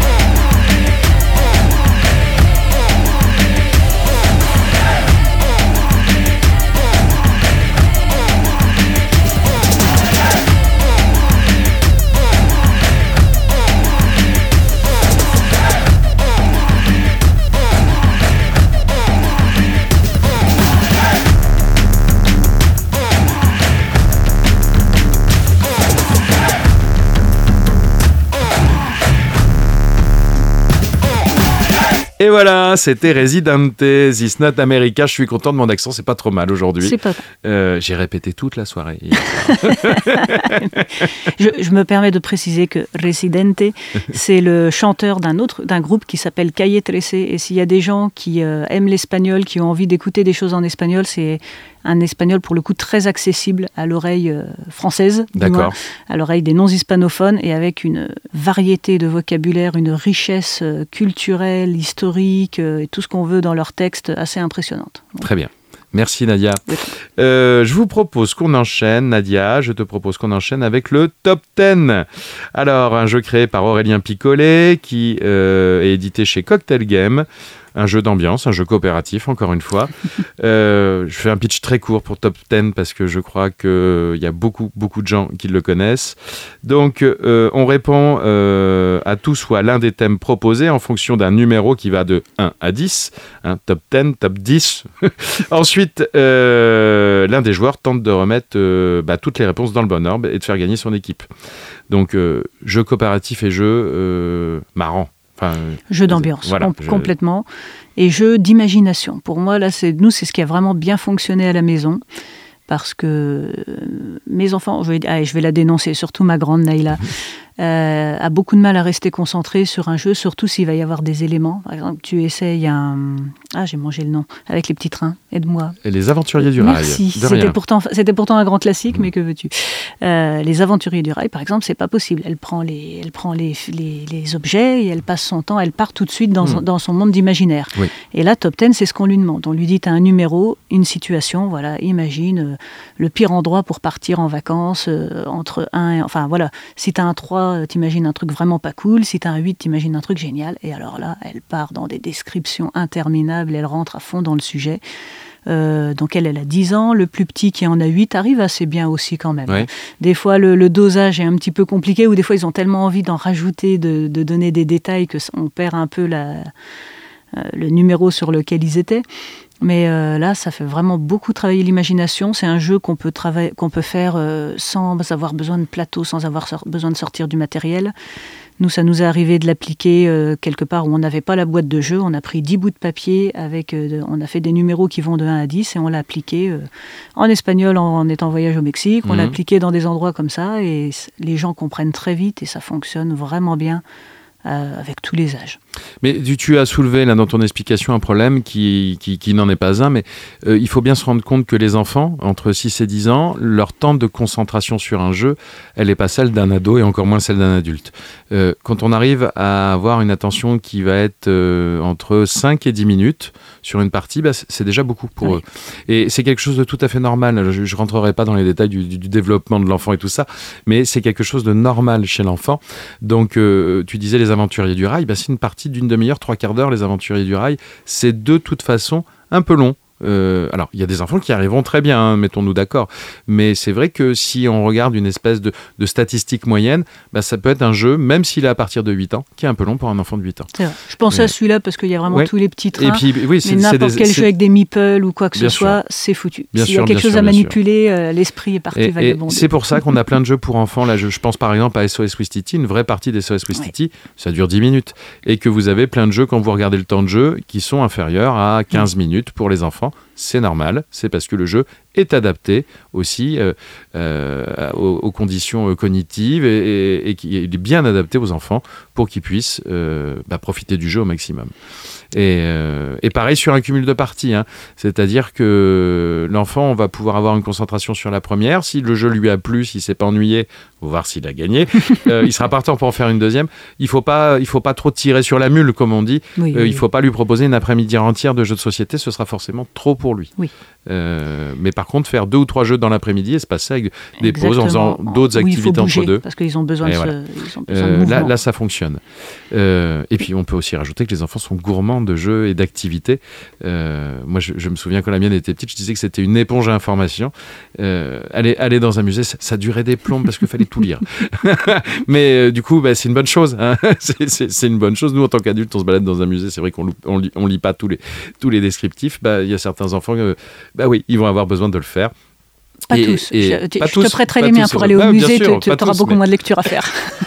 Et voilà, c'était Residente, This Not America. Je suis content de mon accent, c'est pas trop mal aujourd'hui. C'est pas j'ai répété toute la soirée. je me permets de préciser que Residente, c'est le chanteur d'un groupe qui s'appelle Calle 13. Et s'il y a des gens qui aiment l'espagnol, qui ont envie d'écouter des choses en espagnol, c'est un espagnol pour le coup très accessible à l'oreille française, D'accord. À l'oreille des non-hispanophones, et avec une variété de vocabulaire, une richesse culturelle, historique, et tout ce qu'on veut dans leurs textes assez impressionnante. Très bien. Merci Nadia. Je vous propose qu'on enchaîne, Nadia, je te propose qu'on enchaîne avec le Top 10. Alors, un jeu créé par Aurélien Picolet qui est édité chez Cocktail Game. Un jeu d'ambiance, un jeu coopératif, encore une fois. Je fais un pitch très court pour Top 10 parce que je crois qu'il y a beaucoup de gens qui le connaissent. Donc, on répond à tous ou à l'un des thèmes proposés en fonction d'un numéro qui va de 1 à 10. Top 10, top 10. Ensuite, l'un des joueurs tente de remettre toutes les réponses dans le bon ordre et de faire gagner son équipe. Donc, jeu coopératif et jeu marrant. Enfin, jeu d'ambiance, voilà, complètement. Et jeu d'imagination. Pour moi, là, c'est ce qui a vraiment bien fonctionné à la maison. Parce que mes enfants, je vais la dénoncer, surtout ma grande Naïla, a beaucoup de mal à rester concentrée sur un jeu, surtout s'il va y avoir des éléments. Par exemple, tu essayes j'ai mangé le nom, avec les petits trains, aide-moi. Et les Aventuriers du Rail. Merci, c'était pourtant un grand classique, mais que veux-tu. Les Aventuriers du Rail, par exemple, c'est pas possible. Elle prend les objets et elle passe son temps, elle part tout de suite dans son monde d'imaginaire. Oui. Et là, Top 10, c'est ce qu'on lui demande. On lui dit, tu as un numéro, une situation, voilà, imagine le pire endroit pour partir en vacances, si tu as un 3, t'imagines un truc vraiment pas cool, si tu as un 8, t'imagines un truc génial, et alors là, elle part dans des descriptions interminables, elle rentre à fond dans le sujet. Donc elle a 10 ans, le plus petit qui en a 8 arrive assez bien aussi quand même. Oui. Des fois, le dosage est un petit peu compliqué, ou des fois, ils ont tellement envie d'en rajouter, de donner des détails, qu'on perd un peu le numéro sur lequel ils étaient. Mais là, ça fait vraiment beaucoup travailler l'imagination. C'est un jeu qu'on peut faire sans avoir besoin de plateau, sans avoir besoin de sortir du matériel. Nous, ça nous est arrivé de l'appliquer quelque part où on n'avait pas la boîte de jeu. On a pris 10 bouts de papier, on a fait des numéros qui vont de 1 à 10 et on l'a appliqué en espagnol en étant en voyage au Mexique. On l'a appliqué dans des endroits comme ça et les gens comprennent très vite et ça fonctionne vraiment bien. Avec tous les âges. Mais tu as soulevé là dans ton explication un problème qui n'en est pas un, mais il faut bien se rendre compte que les enfants, entre 6 et 10 ans, leur temps de concentration sur un jeu, elle n'est pas celle d'un ado et encore moins celle d'un adulte. Quand on arrive à avoir une attention qui va être entre 5 et 10 minutes sur une partie, c'est déjà beaucoup pour eux. Et c'est quelque chose de tout à fait normal. Je ne rentrerai pas dans les détails du développement de l'enfant et tout ça, mais c'est quelque chose de normal chez l'enfant. Donc, tu disais les Aventuriers du Rail, c'est une partie d'une demi-heure, 3/4 d'heure, les Aventuriers du Rail. C'est de toute façon un peu long. Alors, il y a des enfants qui arriveront très bien, mettons-nous d'accord. Mais c'est vrai que si on regarde une espèce de statistique moyenne, ça peut être un jeu, même s'il est à partir de 8 ans, qui est un peu long pour un enfant de 8 ans. C'est vrai. Je pensais à celui-là parce qu'il y a vraiment tous les petits trains. Et puis, mais n'importe quel jeu avec des meeples ou quoi que ce soit, c'est foutu. S'il y a quelque chose à manipuler, l'esprit est parti vagabonder. C'est pour ça qu'on a plein de jeux pour enfants. Là, je pense par exemple à SOS Ouistiti, une vraie partie des SOS Ouistiti, ça dure 10 minutes. Et que vous avez plein de jeux, quand vous regardez le temps de jeu, qui sont inférieurs à 15 minutes pour les enfants. C'est normal, c'est parce que le jeu est adapté aussi aux conditions cognitives et qu'il est bien adapté aux enfants pour qu'ils puissent profiter du jeu au maximum. Et pareil sur un cumul de parties, c'est-à-dire que l'enfant, on va pouvoir avoir une concentration sur la première. Si le jeu lui a plu, s'il ne s'est pas ennuyé, on va voir s'il a gagné. Il sera partant pour en faire une deuxième. Il faut pas trop tirer sur la mule, comme on dit. Il ne faut pas lui proposer une après-midi entière de jeux de société, ce sera forcément trop pour lui. Oui. Mais par contre, faire 2 ou 3 jeux dans l'après-midi et se passer avec des pauses en faisant d'autres activités entre deux. Parce qu'ils ont besoin de mouvement. Là, ça fonctionne. Et puis, on peut aussi rajouter que les enfants sont gourmands de jeux et d'activités. Moi, je me souviens quand la mienne était petite, je disais que c'était une éponge à information. Aller dans un musée, ça durait des plombs parce qu'il fallait tout lire. Mais du coup, c'est une bonne chose. C'est une bonne chose. Nous, en tant qu'adultes, on se balade dans un musée. C'est vrai qu'on lit pas tous les descriptifs. Il y a certains enfants, ils vont avoir besoin de le faire. Pas tous. Je te prêterai les miens pour aller au musée. Tu auras beaucoup moins de lecture à faire.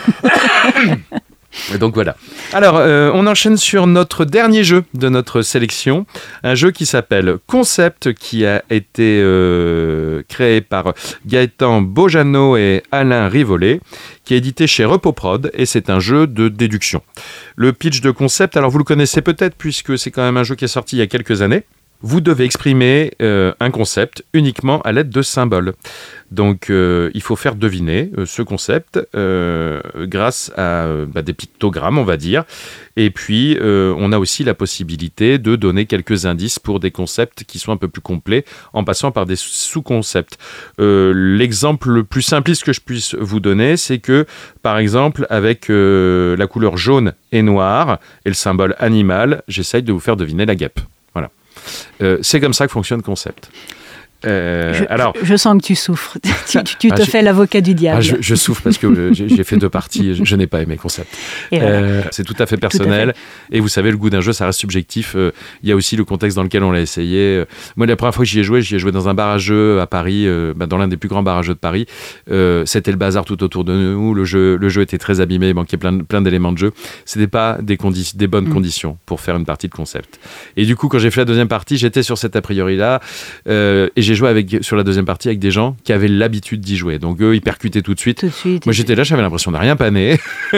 Et donc voilà. Alors, on enchaîne sur notre dernier jeu de notre sélection. Un jeu qui s'appelle Concept, qui a été créé par Gaëtan Bojano et Alain Rivollet, qui est édité chez Repoprod, et c'est un jeu de déduction. Le pitch de Concept, alors vous le connaissez peut-être, puisque c'est quand même un jeu qui est sorti il y a quelques années. vous devez exprimer un concept uniquement à l'aide de symboles. Donc, il faut faire deviner ce concept grâce à des pictogrammes, on va dire. Et puis, on a aussi la possibilité de donner quelques indices pour des concepts qui sont un peu plus complets en passant par des sous-concepts. L'exemple le plus simpliste que je puisse vous donner, c'est que, par exemple, avec la couleur jaune et noire et le symbole animal, j'essaye de vous faire deviner la guêpe. Voilà. C'est comme ça que fonctionne le concept. Je sens que tu souffres. tu te fais l'avocat du diable. Je souffre parce que j'ai fait 2 parties. Je n'ai pas aimé le concept. Voilà. C'est tout à fait personnel. Et vous savez, le goût d'un jeu, ça reste subjectif. Il y a aussi le contexte dans lequel on l'a essayé. Moi, la première fois que j'y ai joué dans un bar à jeux à Paris, dans l'un des plus grands bars à jeux de Paris. C'était le bazar tout autour de nous. Le jeu était très abîmé. Il manquait plein d'éléments de jeu. C'était pas des bonnes conditions pour faire une partie de concept. Et du coup, quand j'ai fait la deuxième partie, j'étais sur cet a priori-là. Et j'ai joué sur la deuxième partie avec des gens qui avaient l'habitude d'y jouer. Donc eux, ils percutaient tout de suite. Moi, j'étais là, j'avais l'impression de rien paner.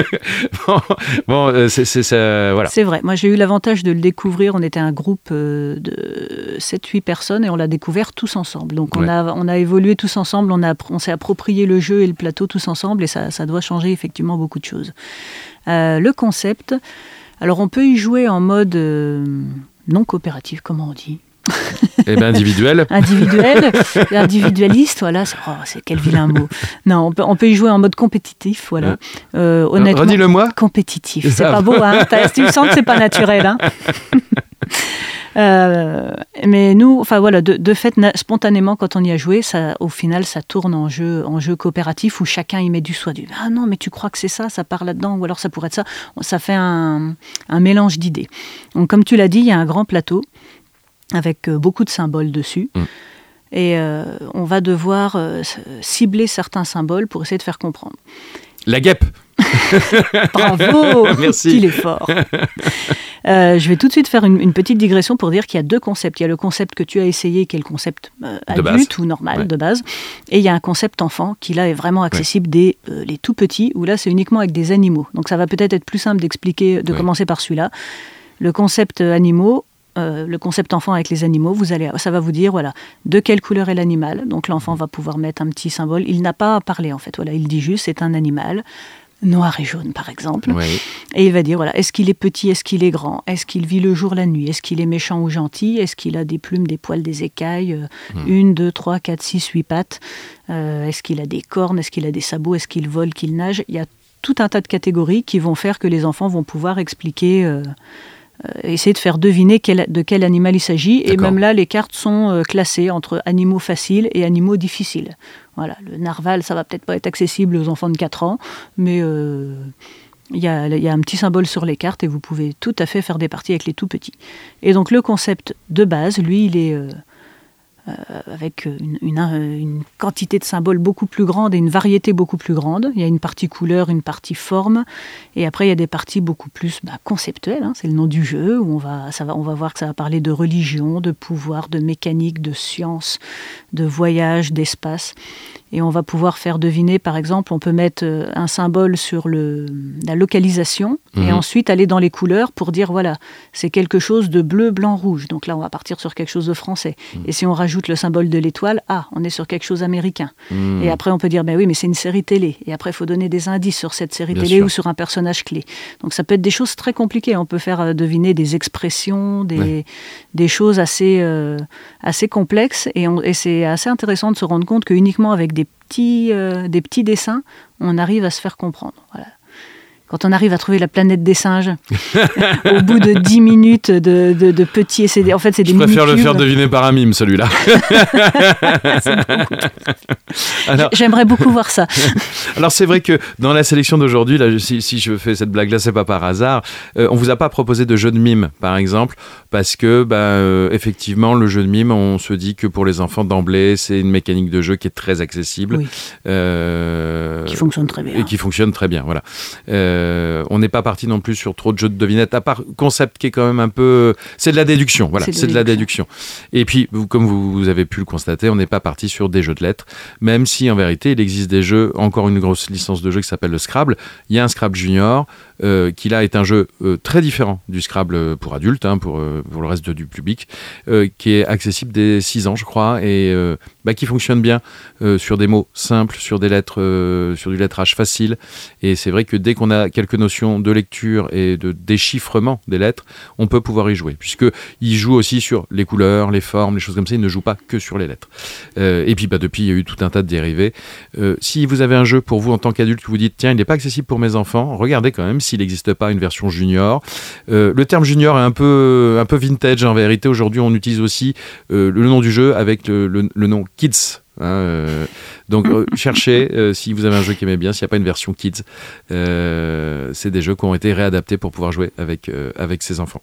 Voilà. C'est vrai. Moi, j'ai eu l'avantage de le découvrir. On était un groupe de 7-8 personnes et on l'a découvert tous ensemble. Donc, on a évolué tous ensemble. On s'est approprié le jeu et le plateau tous ensemble et ça doit changer effectivement beaucoup de choses. Le concept, alors on peut y jouer en mode non coopératif, comment on dit ? Eh bien, individuel. Individualiste, voilà. C'est quel vilain mot. Non, on peut y jouer en mode compétitif, voilà. Honnêtement, redis-le-moi. Compétitif. C'est pas beau, hein. Tu sens que c'est pas naturel, hein. Mais nous, enfin voilà, de fait, spontanément, quand on y a joué, au final, ça tourne en jeu coopératif où chacun y met du soi. Ah non, mais tu crois que c'est ça part là-dedans, ou alors ça pourrait être ça. Ça fait un mélange d'idées. Donc, comme tu l'as dit, il y a un grand plateau avec beaucoup de symboles dessus. Et on va devoir cibler certains symboles pour essayer de faire comprendre. La guêpe. Bravo. Merci. Il est fort. Je vais tout de suite faire une petite digression pour dire qu'il y a 2 concepts. Il y a le concept que tu as essayé, qui est le concept adulte ou normal, de base. Et il y a un concept enfant, qui là est vraiment accessible dès les tout petits, où là c'est uniquement avec des animaux. Donc ça va peut-être être plus simple d'expliquer, de commencer par celui-là. Le concept animaux, le concept enfant avec les animaux, ça va vous dire voilà, de quelle couleur est l'animal. Donc l'enfant va pouvoir mettre un petit symbole. Il n'a pas à parler en fait. Voilà, il dit juste c'est un animal, noir et jaune par exemple. Oui. Et il va dire voilà, est-ce qu'il est petit, est-ce qu'il est grand, est-ce qu'il vit le jour, la nuit, est-ce qu'il est méchant ou gentil, est-ce qu'il a des plumes, des poils, des écailles, 1, 2, 3, 4, 6, 8 pattes, est-ce qu'il a des cornes, est-ce qu'il a des sabots, est-ce qu'il vole, qu'il nage. Il y a tout un tas de catégories qui vont faire que les enfants vont pouvoir expliquer essayer de faire deviner de quel animal il s'agit. Et même là, les cartes sont classées entre animaux faciles et animaux difficiles. Voilà, le narval, ça va peut-être pas être accessible aux enfants de 4 ans, mais il y a un petit symbole sur les cartes et vous pouvez tout à fait faire des parties avec les tout petits. Et donc le concept de base, lui, il est avec une quantité de symboles beaucoup plus grande et une variété beaucoup plus grande. Il y a une partie couleur, une partie forme, et après il y a des parties beaucoup plus conceptuelles, hein, c'est le nom du jeu, où on va voir que ça va parler de religion, de pouvoir, de mécanique, de science, de voyage, d'espace. Et on va pouvoir faire deviner, par exemple, on peut mettre un symbole sur la localisation et ensuite aller dans les couleurs pour dire, voilà, c'est quelque chose de bleu, blanc, rouge. Donc là, on va partir sur quelque chose de français. Et si on rajoute le symbole de l'étoile, on est sur quelque chose américain. Et après, on peut dire, oui, mais c'est une série télé. Et après, il faut donner des indices sur cette série télé ou sur un personnage clé. Donc ça peut être des choses très compliquées. On peut faire deviner des expressions, des choses assez complexes. Et c'est assez intéressant de se rendre compte que uniquement avec des petits dessins, on arrive à se faire comprendre. Voilà. Quand on arrive à trouver la planète des singes, au bout de 10 minutes de petits essais, en fait, c'est des mini-cubes. Je préfère le faire deviner par un mime, celui-là. Alors, j'aimerais beaucoup voir ça. Alors, c'est vrai que dans la sélection d'aujourd'hui, là, si je fais cette blague-là, c'est pas par hasard. On vous a pas proposé de jeu de mime, par exemple, parce que, effectivement, le jeu de mime, on se dit que pour les enfants d'emblée, c'est une mécanique de jeu qui est très accessible. Oui. Qui fonctionne très bien. Et qui fonctionne très bien, voilà. On n'est pas parti non plus sur trop de jeux de devinettes, à part concept qui est quand même un peu... C'est de la déduction, voilà, c'est de la déduction. Et puis, comme vous avez pu le constater, on n'est pas parti sur des jeux de lettres, même si en vérité, il existe des jeux, encore une grosse licence de jeu qui s'appelle le Scrabble. Il y a un Scrabble Junior, qui là est un jeu très différent du Scrabble pour adultes, pour le reste du public, qui est accessible dès 6 ans, je crois, et qui fonctionne bien sur des mots simples, sur des lettres, sur du lettrage facile. Et c'est vrai que dès qu'on a quelques notions de lecture et de déchiffrement des lettres, on peut pouvoir y jouer, puisqu'il joue aussi sur les couleurs, les formes, les choses comme ça. Il ne joue pas que sur les lettres. Et puis depuis, il y a eu tout un tas de dérivés. Si vous avez un jeu pour vous en tant qu'adulte que vous dites, tiens, il n'est pas accessible pour mes enfants, regardez quand même s'il n'existe pas une version junior. Le terme junior est un peu vintage en vérité. Aujourd'hui, on utilise aussi le nom du jeu avec le nom Kids. Donc cherchez si vous avez un jeu qui aimait bien, s'il n'y a pas une version Kids, c'est des jeux qui ont été réadaptés pour pouvoir jouer avec ses enfants.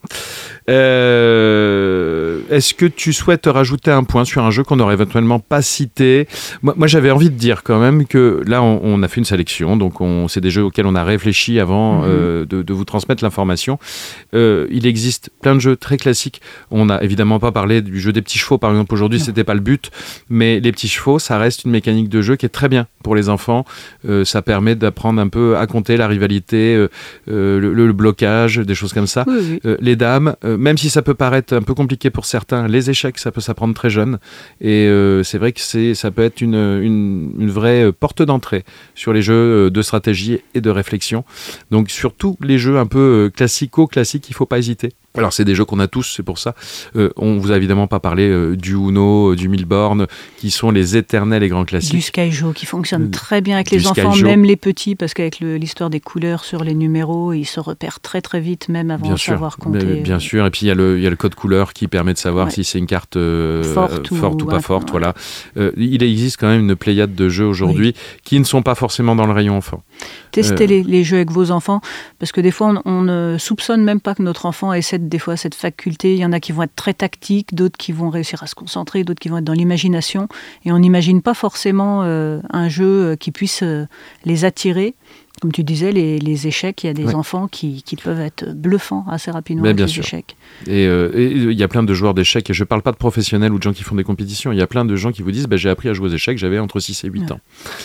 Est-ce que tu souhaites rajouter un point sur un jeu qu'on n'aurait éventuellement pas cité? Moi j'avais envie de dire quand même que là on a fait une sélection, donc c'est des jeux auxquels on a réfléchi avant de vous transmettre l'information. Il existe plein de jeux très classiques. On n'a évidemment pas parlé du jeu des petits chevaux par exemple aujourd'hui, c'était pas le but, mais les petits chevaux, ça reste une mécanique de jeu qui est très bien pour les enfants. Ça permet d'apprendre un peu à compter la rivalité, le blocage, des choses comme ça. Oui. Les dames, même si ça peut paraître un peu compliqué pour certains, les échecs, ça peut s'apprendre très jeune. Et c'est vrai que ça peut être une vraie porte d'entrée sur les jeux de stratégie et de réflexion. Donc surtout les jeux un peu classiques, il ne faut pas hésiter. Alors c'est des jeux qu'on a tous, c'est pour ça. On vous a évidemment pas parlé du Uno, du Milborn, qui sont les éternels et grands classiques. Du Skyjo qui fonctionne très bien avec les enfants, même les petits, parce qu'avec l'histoire des couleurs sur les numéros, ils se repèrent très très vite, même avant de savoir compter. Bien sûr, et puis il y a le code couleur qui permet de savoir si c'est une carte forte ou pas forte. Voilà. Il existe quand même une pléiade de jeux aujourd'hui qui ne sont pas forcément dans le rayon enfant. Testez les jeux avec vos enfants, parce que des fois on ne soupçonne même pas que notre enfant ait des fois cette faculté. Il y en a qui vont être très tactiques, d'autres qui vont réussir à se concentrer, d'autres qui vont être dans l'imagination, et on n'imagine pas forcément un jeu qui puisse les attirer. Comme tu disais, les échecs, il y a des enfants qui peuvent être bluffants assez rapidement avec les échecs. Et il y a plein de joueurs d'échecs, et je ne parle pas de professionnels ou de gens qui font des compétitions, il y a plein de gens qui vous disent j'ai appris à jouer aux échecs, j'avais entre 6 et 8 ans.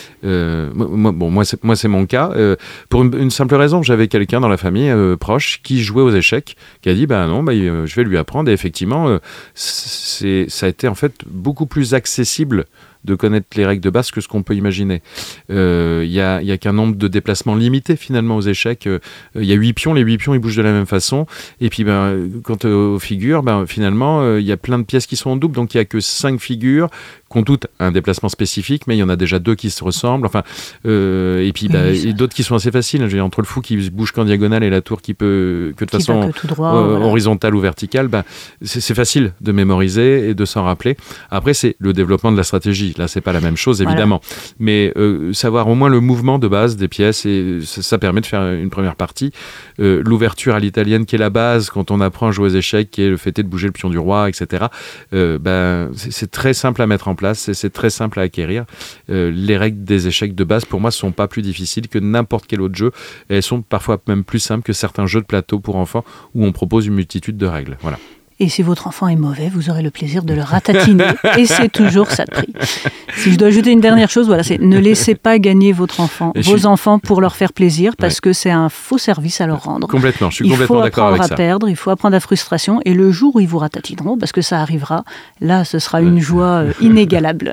Moi, c'est mon cas. Pour une simple raison, j'avais quelqu'un dans la famille proche qui jouait aux échecs, qui a dit je vais lui apprendre, et effectivement, ça a été en fait beaucoup plus accessible de connaître les règles de base que ce qu'on peut imaginer. Il y a qu'un nombre de déplacements limité finalement aux échecs. Il y a 8 pions, les 8 pions ils bougent de la même façon, et puis quant aux figures, finalement il y a plein de pièces qui sont en double, donc il n'y a que 5 figures qui ont toutes un déplacement spécifique, mais il y en a déjà 2 qui se ressemblent, et puis et d'autres qui sont assez faciles. Entre le fou qui bouge qu'en diagonale et la tour qui peut que de façon horizontale ou verticale, c'est facile de mémoriser et de s'en rappeler. Après, c'est le développement de la stratégie. Là, c'est pas la même chose, évidemment. Mais savoir au moins le mouvement de base des pièces, et ça permet de faire une première partie. L'ouverture à l'italienne, qui est la base quand on apprend à jouer aux échecs, qui est le fait de bouger le pion du roi, etc. C'est très simple à mettre en place, c'est très simple à acquérir. Les règles des échecs de base, pour moi, ne sont pas plus difficiles que n'importe quel autre jeu. Et elles sont parfois même plus simples que certains jeux de plateau pour enfants où on propose une multitude de règles. Voilà. Et si votre enfant est mauvais, vous aurez le plaisir de le ratatiner. Et c'est toujours ça de prix. Si je dois ajouter une dernière chose, c'est ne laissez pas gagner vos enfants pour leur faire plaisir, parce que c'est un faux service à leur rendre. Complètement, je suis complètement d'accord avec ça. Il faut apprendre à perdre, il faut apprendre la frustration, et le jour où ils vous ratatineront, parce que ça arrivera, là, ce sera une joie inégalable.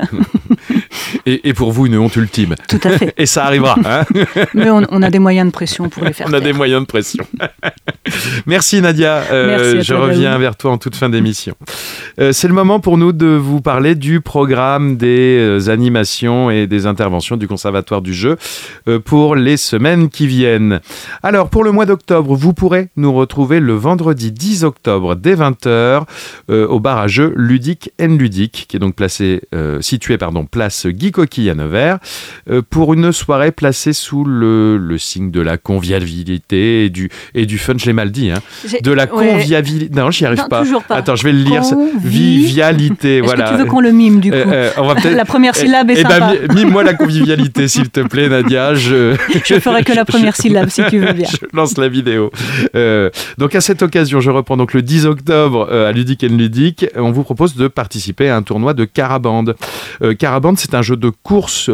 Et pour vous, une honte ultime. Tout à fait. Et ça arrivera. Mais on a des moyens de pression pour les faire taire. On a des moyens de pression. Merci Nadia. Merci je reviens vers toi en toute fin d'émission. C'est le moment pour nous de vous parler du programme des animations et des interventions du Conservatoire du jeu pour les semaines qui viennent. Alors, pour le mois d'octobre, vous pourrez nous retrouver le vendredi 10 octobre dès 20h au bar à jeux Ludique & Ludique, qui est donc situé place place Guy Coquille à Nevers pour une soirée placée sous le signe de la convivialité et du fun. Je l'ai mal dit, hein. De la convivialité. Non, j'y arrive pas. Toujours pas. Attends, je vais le lire. Vivialité, voilà. Est-ce que tu veux qu'on le mime du coup? On va peut-être... La première syllabe est sympa. Mime-moi la convivialité, s'il te plaît, Nadia. Je ferai que la première syllabe, si tu veux bien. Je lance la vidéo. Donc, à cette occasion, je reprends donc le 10 octobre à Ludique & Ludique. On vous propose de participer à un tournoi de Carabande. Carabande, c'est un jeu de course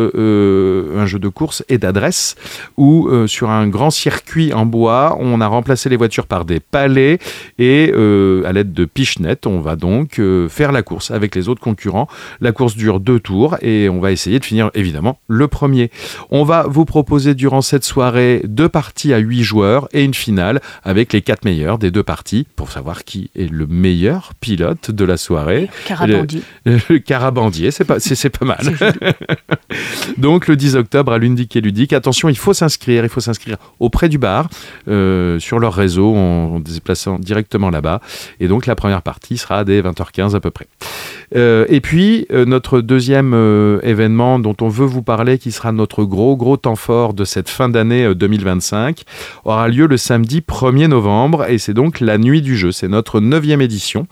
et d'adresse où, sur un grand circuit en bois, on a remplacé les voitures par des palets et à l'aide de pichenettes, on va donc faire la course avec les autres concurrents. La course dure 2 tours et on va essayer de finir évidemment le premier. On va vous proposer durant cette soirée 2 parties à 8 joueurs et une finale avec les 4 meilleurs des 2 parties pour savoir qui est le meilleur pilote de la soirée. Carabandier. Le Carabandier, c'est pas mal. Donc le 10 octobre à Ludique & Ludique. Attention, il faut s'inscrire auprès du bar sur leur réseau en se déplaçant directement là-bas. Et donc la première partie sera dès 20h15 à peu près. Et puis notre deuxième événement dont on veut vous parler, qui sera notre gros temps fort de cette fin d'année 2025, aura lieu le samedi 1er novembre et c'est donc la Nuit du Jeu. C'est notre 9e édition.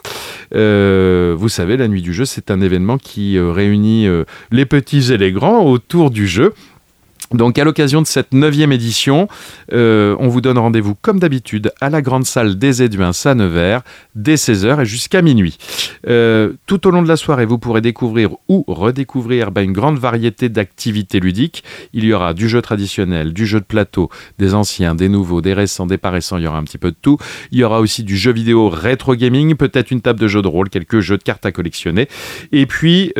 Vous savez, la Nuit du Jeu, c'est un événement qui réunit les petits et les grands autour du jeu. Donc à l'occasion de cette 9e édition, on vous donne rendez-vous comme d'habitude à la grande salle des Éduins à Nevers dès 16h et jusqu'à minuit. Tout au long de la soirée, vous pourrez découvrir ou redécouvrir une grande variété d'activités ludiques. Il y aura du jeu traditionnel, du jeu de plateau, des anciens, des nouveaux, des récents, des pas récents, il y aura un petit peu de tout. Il y aura aussi du jeu vidéo rétro gaming, peut-être une table de jeu de rôle, quelques jeux de cartes à collectionner. Et puis,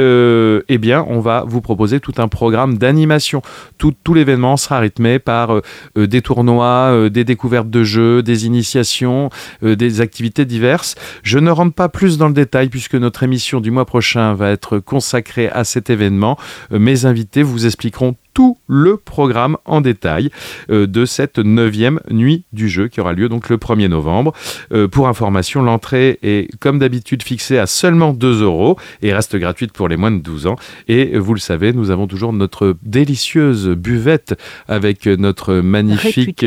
on va vous proposer tout un programme d'animation. Tout l'événement sera rythmé par des tournois, des découvertes de jeux, des initiations, des activités diverses. Je ne rentre pas plus dans le détail puisque notre émission du mois prochain va être consacrée à cet événement. Mes invités vous expliqueront tout le programme en détail de cette 9e nuit du jeu qui aura lieu donc le 1er novembre. Pour information, l'entrée est comme d'habitude fixée à seulement 2 € et reste gratuite pour les moins de 12 ans. Et vous le savez, nous avons toujours notre délicieuse buvette avec notre magnifique...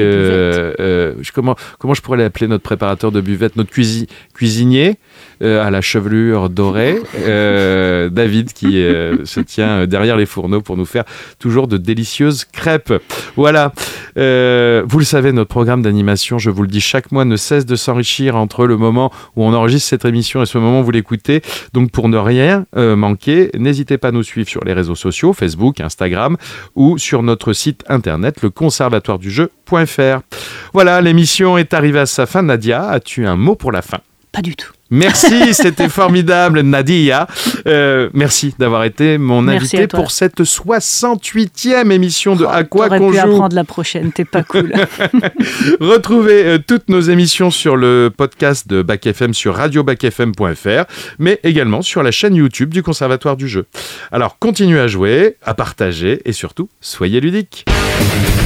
comment je pourrais l'appeler, notre préparateur de buvette, notre cuisinier à la chevelure dorée, David qui se tient derrière les fourneaux pour nous faire toujours de délicieuses crêpes. Voilà, vous le savez, notre programme d'animation, je vous le dis chaque mois, ne cesse de s'enrichir entre le moment où on enregistre cette émission et ce moment où vous l'écoutez. Donc pour ne rien manquer, n'hésitez pas à nous suivre sur les réseaux sociaux, Facebook, Instagram ou sur notre site internet leconservatoiredujeu.fr. Voilà, l'émission est arrivée à sa fin. Nadia, as-tu un mot pour la fin? Pas du tout. Merci, c'était formidable, Nadia. Merci d'avoir été mon invité pour cette 68e émission de À quoi qu'on joue. T'aurais pu apprendre la prochaine, t'es pas cool. Retrouvez toutes nos émissions sur le podcast de Bac FM sur radiobacfm.fr, mais également sur la chaîne YouTube du Conservatoire du Jeu. Alors, continuez à jouer, à partager et surtout, soyez ludiques.